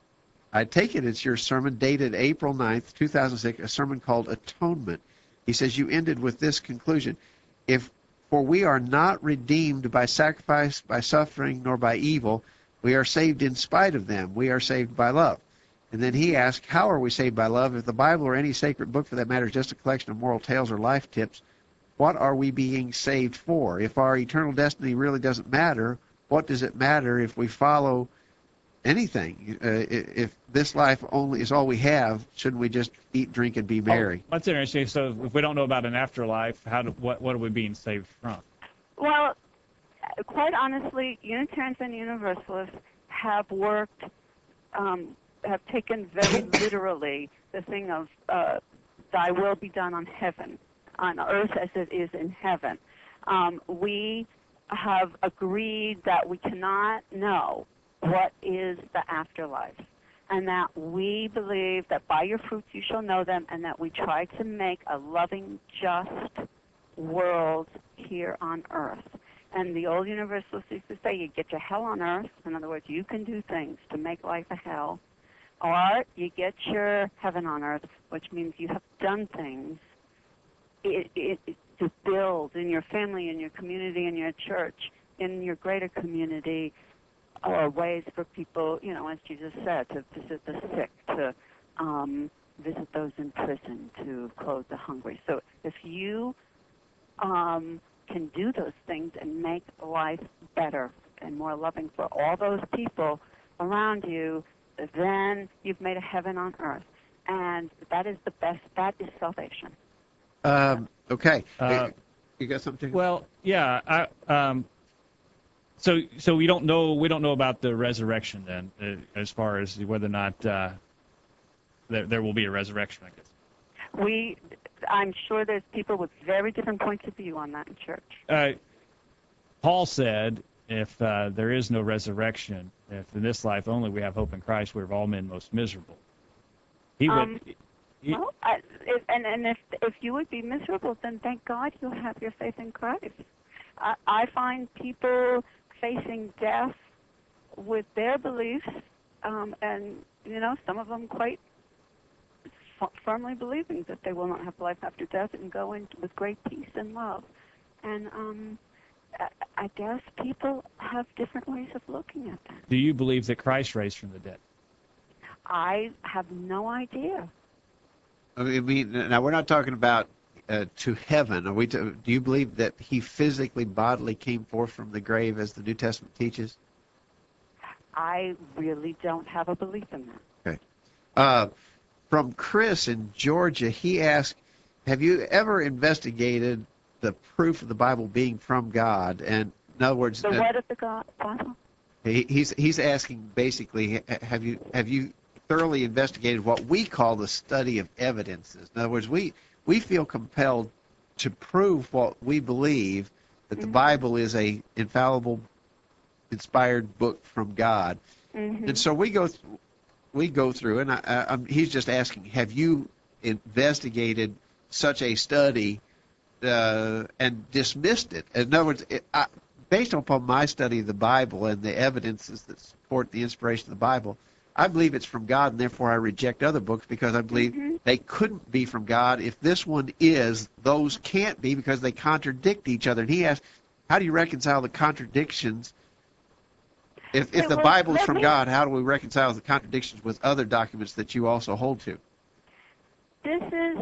S3: I take it it's your sermon dated April ninth, two thousand six, a sermon called Atonement. He says you ended with this conclusion: If for we are not redeemed by sacrifice, by suffering, nor by evil, we are saved in spite of them. We are saved by love. And then he asked, how are we saved by love? If the Bible or any sacred book for that matter is just a collection of moral tales or life tips, what are we being saved for? If our eternal destiny really doesn't matter, what does it matter if we follow anything? Uh, i- if this life only is all we have, shouldn't we just eat, drink, and be merry?
S2: Oh, that's interesting. So if we don't know about an afterlife, how do, what what are we being saved from?
S4: Well, uh, quite honestly, Unitarians and Universalists have worked, um, have taken very literally the thing of uh, thy will be done on heaven, on earth as it is in heaven. Um, we have agreed that we cannot know what is the afterlife, and that we believe that by your fruits you shall know them, and that we try to make a loving, just world here on earth. And the old Universalists used to say, you get your hell on earth. In other words, you can do things to make life a hell. Or you get your heaven on earth, which means you have done things it, it, it, to build in your family, in your community, in your church, in your greater community, or ways for people, you know, as Jesus said, to visit the sick, to um, visit those in prison, to clothe the hungry. So if you um, can do those things and make life better and more loving for all those people around you, then you've made a heaven on earth. And that is the best, that is salvation.
S3: Um, okay.
S2: Uh,
S3: you got something?
S2: Well, yeah. I, um, so, so we don't know. We don't know about the resurrection then, uh, as far as whether or not uh, there there will be a resurrection. I guess.
S4: We, I'm sure there's people with very different points of view on that in church.
S2: Uh, Paul said, if uh, there is no resurrection, if in this life only we have hope in Christ, we're of all men most miserable. He
S4: Um,
S2: would. He,
S4: Well, I, if, and, and if, if you would be miserable, then thank God you'll have your faith in Christ. I, I find people facing death with their beliefs, um, and, you know, some of them quite f- firmly believing that they will not have life after death and go in with great peace and love. And um, I, I guess people have different ways of looking at that.
S2: do you believe that Christ raised from the dead?
S4: I have no idea.
S3: I mean, now we're not talking about uh, to heaven. Are we? To, do you believe that he physically, bodily came forth from the grave, as the New Testament teaches?
S4: I really don't have a belief in that.
S3: Okay. Uh, from Chris in Georgia, he asked, "Have you ever investigated the proof of the Bible being from God?" And in other words,
S4: The
S3: uh,
S4: what of the God, Bible?
S3: he, he's he's asking basically, have you have you thoroughly investigated what we call the study of evidences? In other words, we we feel compelled to prove what we believe, that the
S4: Mhm.
S3: Bible is a infallible, inspired book from God.
S4: Mm-hmm.
S3: And so we go th- we go through, and I, I, I'm, he's just asking, have you investigated such a study uh, and dismissed it? In other words, it, I, based upon my study of the Bible and the evidences that support the inspiration of the Bible, I believe it's from God, and therefore I reject other books because I believe
S4: Mm-hmm.
S3: they couldn't be from God. If this one is, those can't be because they contradict each other. And he asked, how do you reconcile the contradictions? If, if
S4: Okay,
S3: the
S4: well,
S3: Bible is
S4: let
S3: from
S4: me-
S3: God, how do we reconcile the contradictions with other documents that you also hold to?
S4: This is,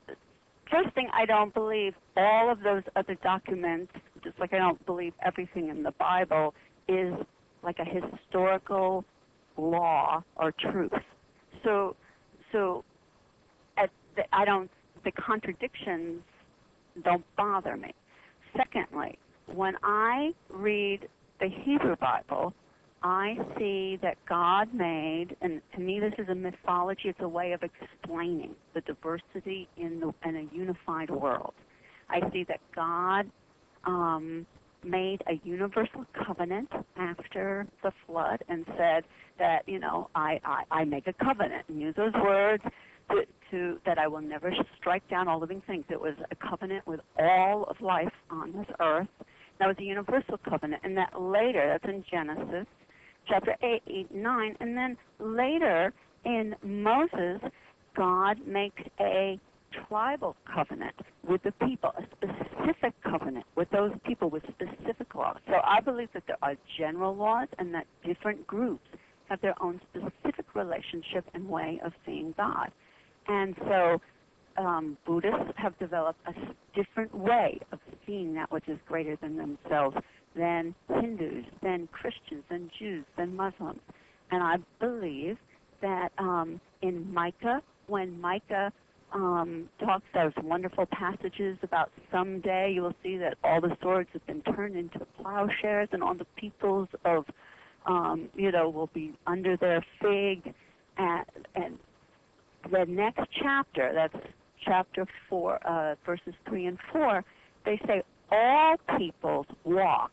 S4: first thing, I don't believe all of those other documents, just like I don't believe everything in the Bible is like a historical law or truth. So, so at the, I don't, the contradictions don't bother me. Secondly, when I read the Hebrew Bible, I see that God made, and to me this is a mythology, it's a way of explaining the diversity in, the, in a unified world. I see that God um, made a universal covenant after the flood and said that, you know, I, I, I make a covenant, and use those words to, to that I will never strike down all living things. It was a covenant with all of life on this earth. That was a universal covenant, and that later, that's in Genesis, chapter eight, eight, nine, and then later in Moses, God makes a tribal covenant with the people, a specific covenant with those people with specific laws. So I believe that there are general laws and that different groups have their own specific relationship and way of seeing God. And so um, Buddhists have developed a different way of seeing that which is greater than themselves than Hindus, than Christians, than Jews, than Muslims. And I believe that um, in Micah, when Micah um, talks those wonderful passages about someday you will see that all the swords have been turned into plowshares and all the peoples of, um, you know, will be under their fig. And, and the next chapter, that's chapter four, uh, verses three and four, they say, all peoples walk,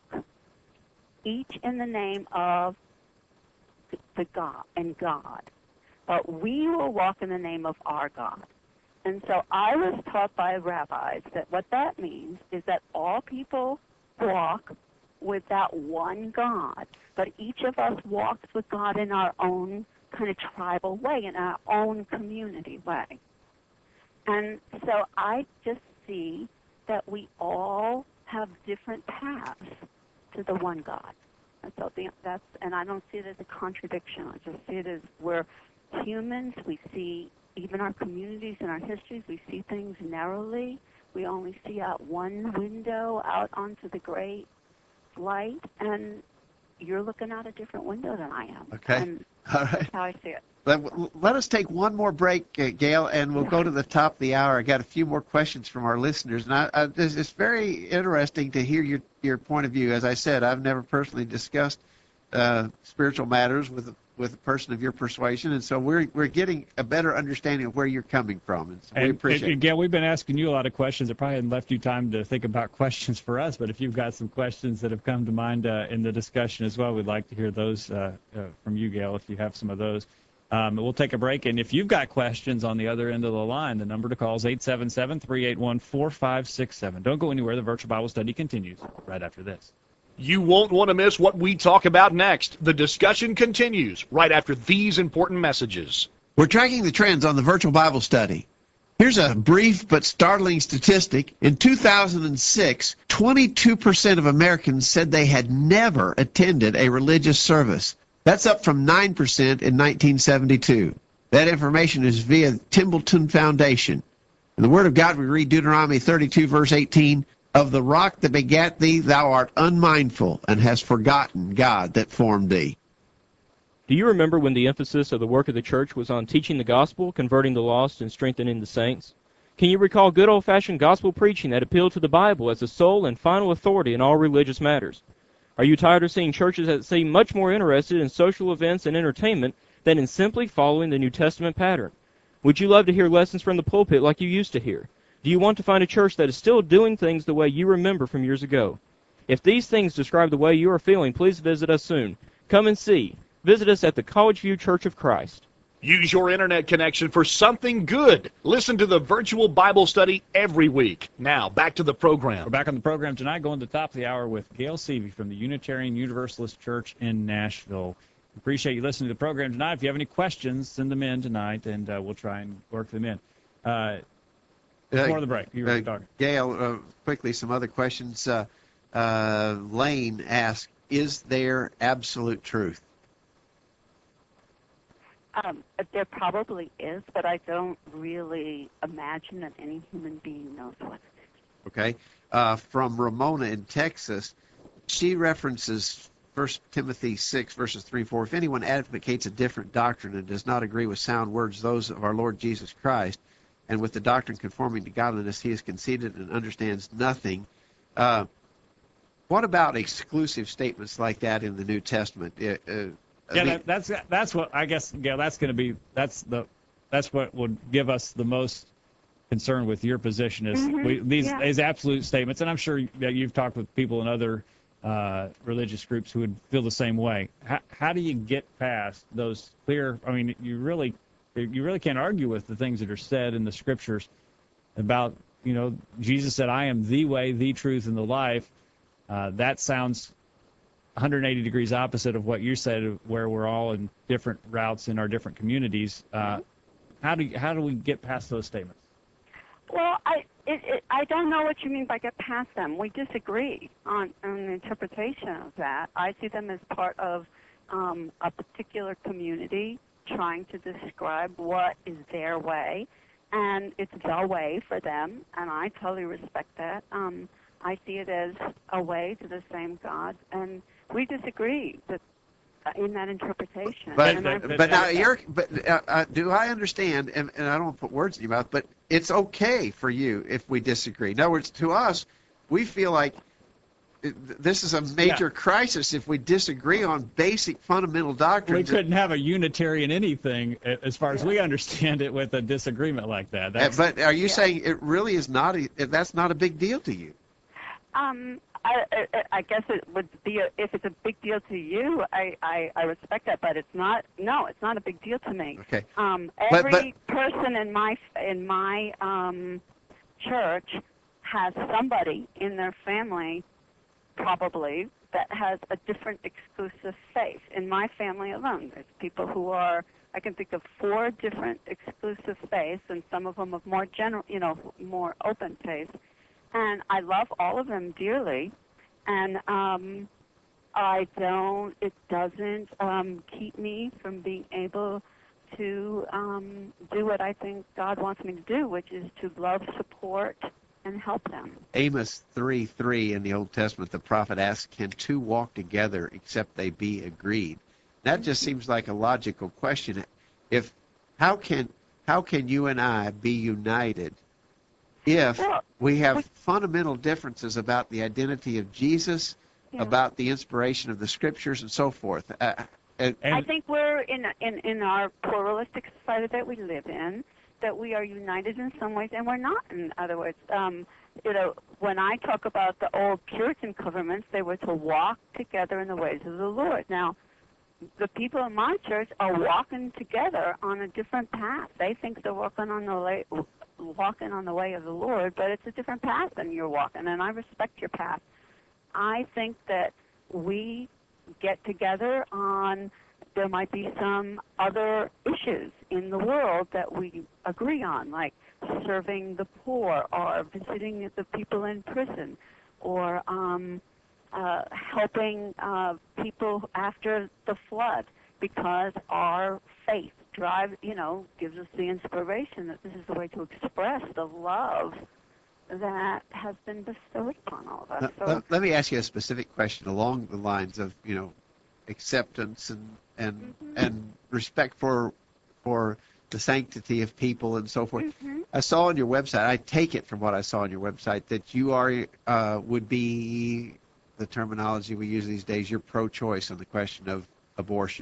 S4: each in the name of the God and God, but we will walk in the name of our God. And so I was taught by rabbis that what that means is that all people walk with that one God, but each of us walks with God in our own kind of tribal way, in our own community way. And so I just see that we all have different paths to the one God. And so the, that's, and I don't see it as a contradiction. I just see it as we're humans. We see, even our communities and our histories, we see things narrowly. We only see out one window out onto the great light, and you're looking out a different window than I am.
S3: Okay.
S4: And
S3: All right.
S4: that's how I see it.
S3: Let, let us take one more break, uh, Gail, and we'll go to the top of the hour. I got a few more questions from our listeners, and I, I, it's, it's very interesting to hear your your point of view. As I said, I've never personally discussed uh, spiritual matters with with a person of your persuasion, and so we're we're getting a better understanding of where you're coming from, and so we
S2: And,
S3: appreciate
S2: and
S3: it.
S2: again, we've been asking you a lot of questions. It probably hadn't left you time to think about questions for us, but if you've got some questions that have come to mind uh, in the discussion as well, we'd like to hear those uh, uh, from you, Gail, if you have some of those. Um, we'll take a break, and if you've got questions on the other end of the line, the number to call is eight seven seven, three eight one, four five six seven. Don't go anywhere. The Virtual Bible Study continues right after this.
S1: You won't want to miss what we talk about next. The discussion continues right after these important messages.
S5: We're tracking the trends on the Virtual Bible Study. Here's a brief but startling statistic. In two thousand six, twenty-two percent of Americans said they had never attended a religious service. That's up from nine percent in nineteen seventy-two. That information is via Templeton Foundation. In the Word of God, we read Deuteronomy thirty-two, verse eighteen, "Of the rock that begat thee, thou art unmindful, and hast forgotten God that formed thee."
S7: Do you remember when the emphasis of the work of the church was on teaching the gospel, converting the lost, and strengthening the saints? Can you recall good old-fashioned gospel preaching that appealed to the Bible as the sole and final authority in all religious matters? Are you tired of seeing churches that seem much more interested in social events and entertainment than in simply following the New Testament pattern? Would you love to hear lessons from the pulpit like you used to hear? Do you want to find a church that is still doing things the way you remember from years ago? If these things describe the way you are feeling, please visit us soon. Come and see. Visit us at the College View Church of Christ.
S1: Use your internet connection for something good. Listen to the Virtual Bible Study every week. Now, back to the program.
S2: We're back on the program tonight, going to the top of the hour with Gail Seavey from the Unitarian Universalist Church in Nashville. Appreciate you listening to the program tonight. If you have any questions, send them in tonight, and uh, we'll try and work them in. Uh, before the break, you were
S3: Uh,
S2: talking.
S3: Gail, uh, quickly, some other questions. Uh, uh, Lane asked, is there absolute truth?
S4: Um, there probably is, but I don't really imagine that any human being knows what it is.
S3: Okay. Uh, from Ramona in Texas, she references First Timothy six, verses three and four. If anyone advocates a different doctrine and does not agree with sound words, those of our Lord Jesus Christ, and with the doctrine conforming to godliness, he is conceited and understands nothing. Uh, what about exclusive statements like that in the New Testament? Uh, uh, I
S2: Yeah,
S3: mean-
S2: that, that's that's what I guess. Gail, that's going to be that's the that's what would give us the most concern with your position is
S4: Mhm,
S2: we, these
S4: yeah.
S2: these absolute statements, and I'm sure that you've talked with people in other uh, religious groups who would feel the same way. How, how do you get past those clear? I mean, you really you really can't argue with the things that are said in the scriptures about, you know, Jesus said, "I am the way, the truth, and the life." Uh, that sounds one hundred eighty degrees opposite of what you said, where we're all in different routes in our different communities. Uh, how do you, how do we get past those statements?
S4: Well, I it, it, I don't know what you mean by get past them. We disagree on, on the interpretation of that. I see them as part of um, a particular community trying to describe what is their way, and it's the way for them, and I totally respect that. Um, I see it as a way to the same God, and we disagree that, uh, in that interpretation.
S3: But
S4: And I-
S3: but now you're but uh, uh, do I understand? And, and I don't want to put words in your mouth, but it's okay for you if we disagree. In other words, to us, we feel like it- this is a major
S2: Yeah.
S3: crisis if we disagree on basic fundamental
S2: We
S3: doctrines.
S2: couldn't have a Unitarian anything, a- as far as we understand it, with a disagreement like that.
S3: Uh,
S2: That's,
S3: but are you
S4: Yeah.
S3: saying it really is not? A, that's not a big deal to you?
S4: Um, I, I, I guess it would be a, if it's a big deal to you. I, I, I respect that, but it's not. No, it's not a big deal to me.
S3: Okay.
S4: Um,
S3: But-
S4: every person in my in my um, church has somebody in their family, probably that has a different exclusive faith. In my family alone, there's people who are, I can think of four different exclusive faiths, and some of them of more general, you know, more open faiths. And I love all of them dearly, and um, I don't, it doesn't um, keep me from being able to um, do what I think God wants me to do, which is to love, support, and help them.
S3: Amos three three in the Old Testament, the prophet asks, can two walk together except they be agreed? That just seems like a logical question. If how can how can you and I be united if
S4: Well,
S3: we have
S4: we-
S3: fundamental differences about the identity of Jesus,
S4: Yeah.
S3: about the inspiration of the scriptures, and so forth? Uh, and,
S2: And
S4: I think we're in, in in our pluralistic society that we live in, that we are united in some ways, and we're not in other words. Um, you know, when I talk about the old Puritan governments, they were to walk together in the ways of the Lord. Now, the people in my church are walking together on a different path. They think they're walking on the way, walking on the way of the Lord, but it's a different path than you're walking, and I respect your path. I think that we get together on, there might be some other issues in the world that we agree on, like serving the poor or visiting the people in prison or um, uh, helping uh, people after the flood, because our faith drives, you know, gives us the inspiration that this is the way to express the love that has been bestowed upon all of us.
S3: let,
S4: So,
S3: let- let me ask you a specific question along the lines of, you know, acceptance and and
S4: Mhm.
S3: and respect for for the sanctity of people and so forth.
S4: Mhm.
S3: I saw on your website, I take it from what I saw on your website, that you are uh, would be, the terminology we use these days, you're pro-choice on the question of abortion.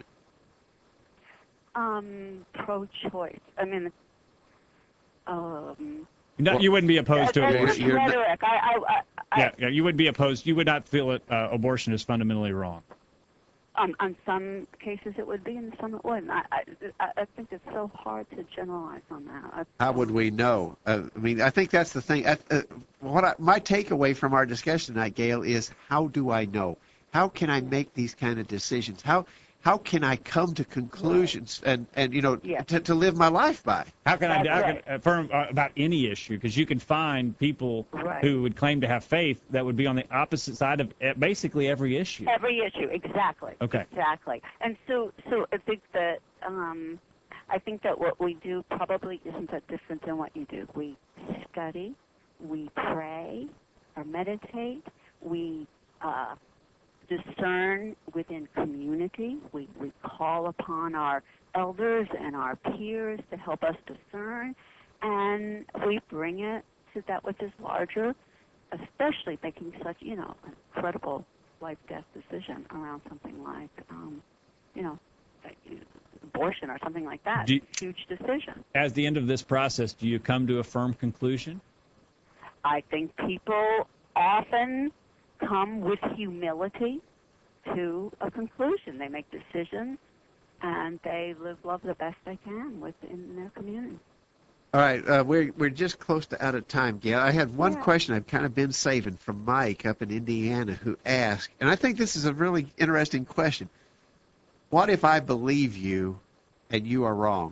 S4: um, pro-choice. I mean, um,
S2: no, you wouldn't be opposed to
S4: that's
S3: you're-
S2: abortion.
S4: just
S3: you're not-
S4: rhetoric. I, I, I, I
S2: Yeah, yeah, you would be opposed. You would not feel that uh, abortion is fundamentally wrong.
S4: um, on some cases it would be, and some it wouldn't. I, I, I I think it's so hard to generalize on that. I,
S3: How would we know? Uh, I mean, I think that's the thing. Uh, uh, what I, my takeaway from our discussion tonight, Gail, is how do I know? How can I make these kind of decisions? How how can I come to conclusions and, and you know
S4: Yeah.
S3: to, to live my life by?
S2: How can I,
S4: That's
S2: how can,
S4: right.
S2: affirm uh, about any issue? Because you can find people
S4: Right.
S2: who would claim to have faith that would be on the opposite side of uh, basically every issue.
S4: Every issue, exactly.
S2: Okay.
S4: Exactly. And so, so I think that um, I think that what we do probably isn't that different than what you do. We study, we pray, or meditate, we uh, discern within community. We we call upon our elders and our peers to help us discern, and we bring it to that which is larger, especially making such, you know, incredible life-death decision around something like, um, you know, abortion or something like that.
S2: Do you-
S4: Huge decision.
S2: At the end of this process, do you come to a firm conclusion?
S4: I think people often come with humility to a conclusion. They make decisions, and they live love the best they can within their community.
S3: All right, uh, we're we're just close to out of time, Gail. I had one
S4: Yeah.
S3: question I've kind of been saving from Mike up in Indiana, who asked, and I think this is a really interesting question. What if I believe you, and you are wrong?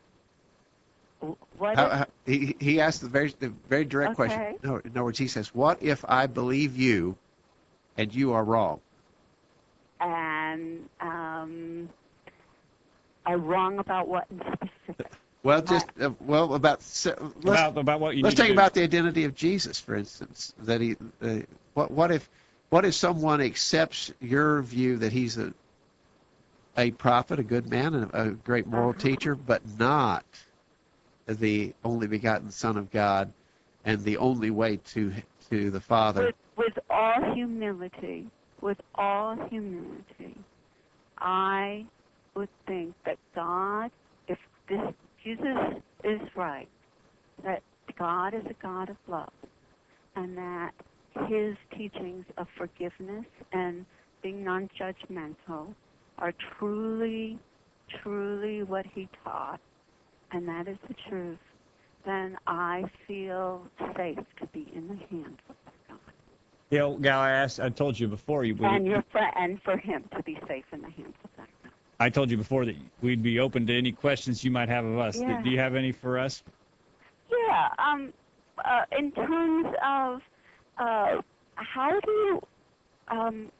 S4: What
S3: How,
S4: if-
S3: how, he he asked the very the very direct question.
S4: Okay.
S3: No, in other words, he says, "What if I believe you, and you are wrong?"
S4: and um, are wrong about what in specific?
S3: Well, just uh, well about se- let's,
S2: About about what you
S3: let's
S2: need
S3: take
S2: to do.
S3: about the identity of Jesus, for instance. That he, uh, what what if what if someone accepts your view that he's a a prophet, a good man, and a great moral
S4: Uh-huh.
S3: teacher, but not the only begotten Son of God and the only way to to the Father?
S4: With, with all humility, with all humility, I would think that God, if this Jesus is right, that God is a God of love, and that his teachings of forgiveness and being non-judgmental are truly, truly what he taught, and that is the truth, then I feel safe to be in the hands of God.
S2: Gail, Gal, I asked, I told you before, you,
S4: and
S2: we,
S4: your friend, and for him to be safe in the hands of that.
S2: I told you before that we'd be open to any questions you might have of us.
S4: Yeah.
S2: Do you have any for us?
S4: Yeah. Um. Uh, in terms of uh, how do you, um,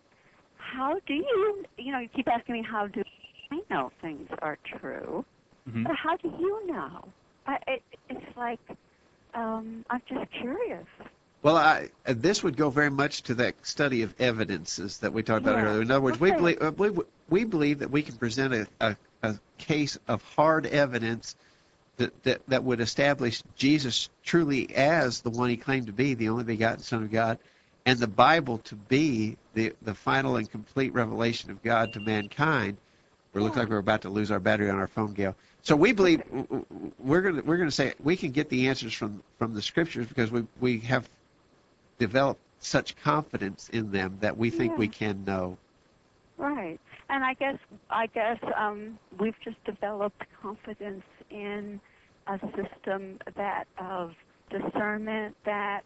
S4: how do you, you know, you keep asking me how do I know things are true,
S2: Mm-hmm.
S4: but how do you know? I, it, it's like, um, I'm just curious.
S3: Well, I, uh, this would go very much to that study of evidences that we talked about
S4: Yeah.
S3: earlier. In other words, we
S4: Okay.
S3: believe, uh, we, we believe that we can present a, a, a case of hard evidence that, that, that would establish Jesus truly as the one he claimed to be, the only begotten Son of God, and the Bible to be the, the final and complete revelation of God to mankind. It looks like we're about to lose our battery on our phone, Gail. So we believe we're going to we're going to say we can get the answers from, from the Scriptures because we we have developed such confidence in them that we think
S4: Yeah.
S3: we can know.
S4: Right. And I guess I guess um, we've just developed confidence in a system that of discernment that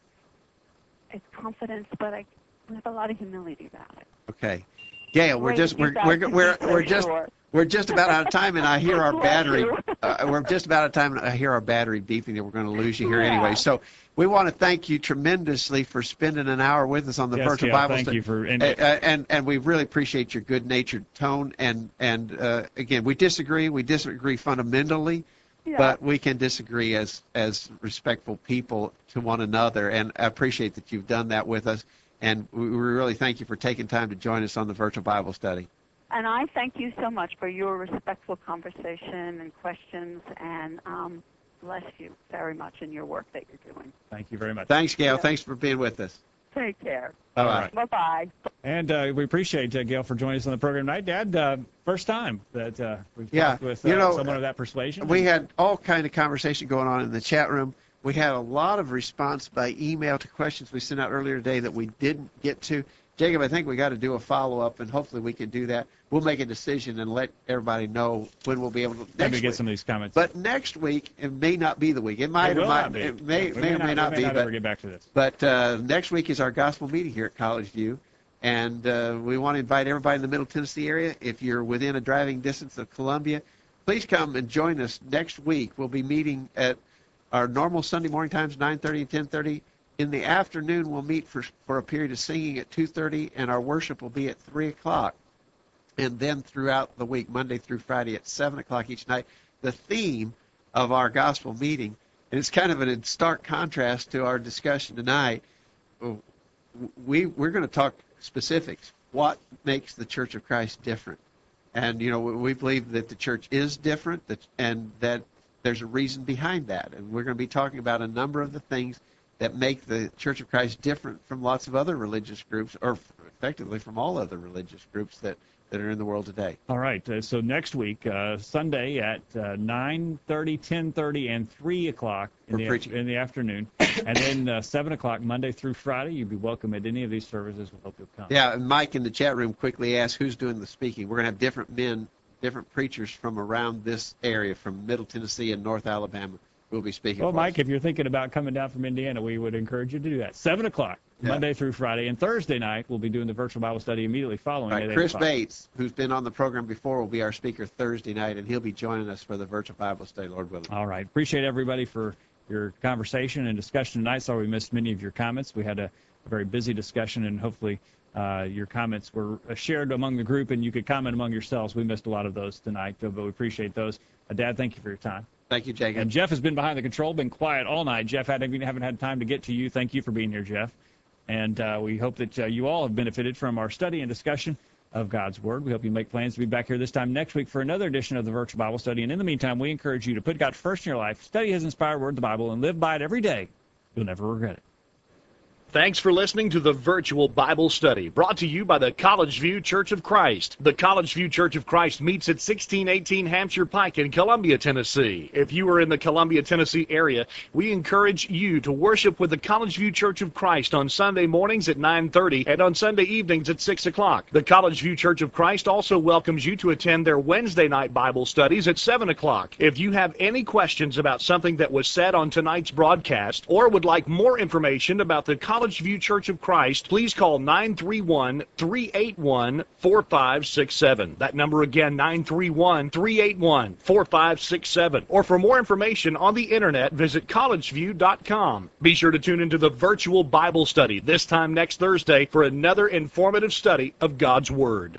S4: is confidence, but I we have a lot of humility about it.
S3: Okay, Gail, we're
S4: Great
S3: just
S4: of you
S3: we're
S4: guys
S3: we're
S4: to
S3: we're,
S4: be so
S3: we're just
S4: sure.
S3: we're just about out of time, and I hear our
S4: Bless
S3: battery.
S4: you.
S3: Uh, we're just about out of time, and I hear our battery beeping, and we're going to lose you here
S4: Yeah.
S3: anyway. So we want to thank you tremendously for spending an hour with us on the
S2: Yes,
S3: virtual
S2: Gail,
S3: Bible
S2: thank
S3: study.
S2: you for and,
S3: Uh, uh, and and we really appreciate your good-natured tone. And and uh, again, we disagree. We disagree fundamentally,
S4: Yeah.
S3: but we can disagree as as respectful people to one another. And I appreciate that you've done that with us. And we we really thank you for taking time to join us on the virtual Bible study.
S4: And I thank you so much for your respectful conversation and questions, and um, bless you very much in your work that you're doing.
S2: thank you very much.
S3: Thanks, Gail.
S4: Yeah.
S3: Thanks for being with us.
S4: Take care.
S3: Bye
S2: All
S3: bye.
S2: right.
S4: Bye-bye.
S2: And uh, we appreciate uh, Gail for joining us on the program tonight. Dad, uh, first time that uh, we've
S3: Yeah,
S2: talked with uh,
S3: you know,
S2: someone of that persuasion.
S3: We had all kind of conversation going on in the chat room. We had a lot of response by email to questions we sent out earlier today that we didn't get to. Jacob, I think we got to do a follow-up, and hopefully we can do that. We'll make a decision and let everybody know when we'll be able to.
S2: Maybe
S3: Next
S2: get
S3: week.
S2: some of these comments.
S3: But next week, it may not be the week. It might
S2: it
S3: or
S2: will
S3: might,
S2: not be.
S3: it may,
S2: We
S3: may or may not
S2: we
S3: be.
S2: may
S3: But,
S2: ever get back to this.
S3: but uh, next week is our gospel meeting here at College View, and uh, we want to invite everybody in the Middle Tennessee area. If you're within a driving distance of Columbia, please come and join us next week. We'll be meeting at our normal Sunday morning times, nine thirty and ten thirty. In the afternoon, we'll meet for, for a period of singing at two thirty, and our worship will be at three o'clock. And then throughout the week, Monday through Friday at seven o'clock each night, the theme of our gospel meeting, and it's kind of in stark contrast to our discussion tonight, we, we're going to talk specifics. What makes the Church of Christ different? And, you know, we believe that the church is different, that, and that there's a reason behind that. And we're going to be talking about a number of the things that make the Church of Christ different from lots of other religious groups, or effectively from all other religious groups that, that are in the world today.
S2: All right. Uh, so next week, uh, Sunday at uh, nine thirty, ten thirty, and three o'clock in
S3: We're
S2: the,
S3: preaching.
S2: in the afternoon. And then uh, seven o'clock Monday through Friday. You'd be welcome at any of these services. We hope you'll come.
S3: Yeah, and Mike in the chat room quickly asked who's doing the speaking. We're going to have different men, different preachers from around this area, from Middle Tennessee and North Alabama, who will be speaking.
S2: Well,
S3: for
S2: Mike,
S3: us.
S2: if you're thinking about coming down from Indiana, we would encourage you to do that. seven o'clock,
S3: Yeah.
S2: Monday through Friday. And Thursday night, we'll be doing the virtual Bible study immediately following
S3: Right,
S2: at eight
S3: Chris
S2: o'clock.
S3: Bates, who's been on the program before, will be our speaker Thursday night, and he'll be joining us for the virtual Bible study, Lord willing.
S2: All right. Appreciate everybody for your conversation and discussion tonight. Sorry we missed many of your comments. We had a, a very busy discussion, and hopefully uh, your comments were uh, shared among the group, and you could comment among yourselves. We missed a lot of those tonight, but we appreciate those. Uh, Dad, thank you for your time.
S3: Thank you, Jacob.
S2: And Jeff has been behind the control, been quiet all night. Jeff, I haven't haven't had time to get to you. Thank you for being here, Jeff. And uh, we hope that uh, you all have benefited from our study and discussion of God's Word. We hope you make plans to be back here this time next week for another edition of the Virtual Bible Study. And in the meantime, we encourage you to put God first in your life, study His inspired Word, the Bible, and live by it every day. You'll never regret it.
S1: Thanks for listening to the Virtual Bible Study, brought to you by the College View Church of Christ. The College View Church of Christ meets at sixteen eighteen Hampshire Pike in Columbia, Tennessee. If you are in the Columbia, Tennessee area, we encourage you to worship with the College View Church of Christ on Sunday mornings at nine thirty and on Sunday evenings at six o'clock. The College View Church of Christ also welcomes you to attend their Wednesday night Bible studies at seven o'clock. If you have any questions about something that was said on tonight's broadcast or would like more information about the College College View Church of Christ, please call nine three one, three eight one, four five six seven. That number again, nine three one, three eight one, four five six seven. Or for more information on the internet, visit college view dot com. Be sure to tune into the virtual Bible study this time next Thursday for another informative study of God's Word.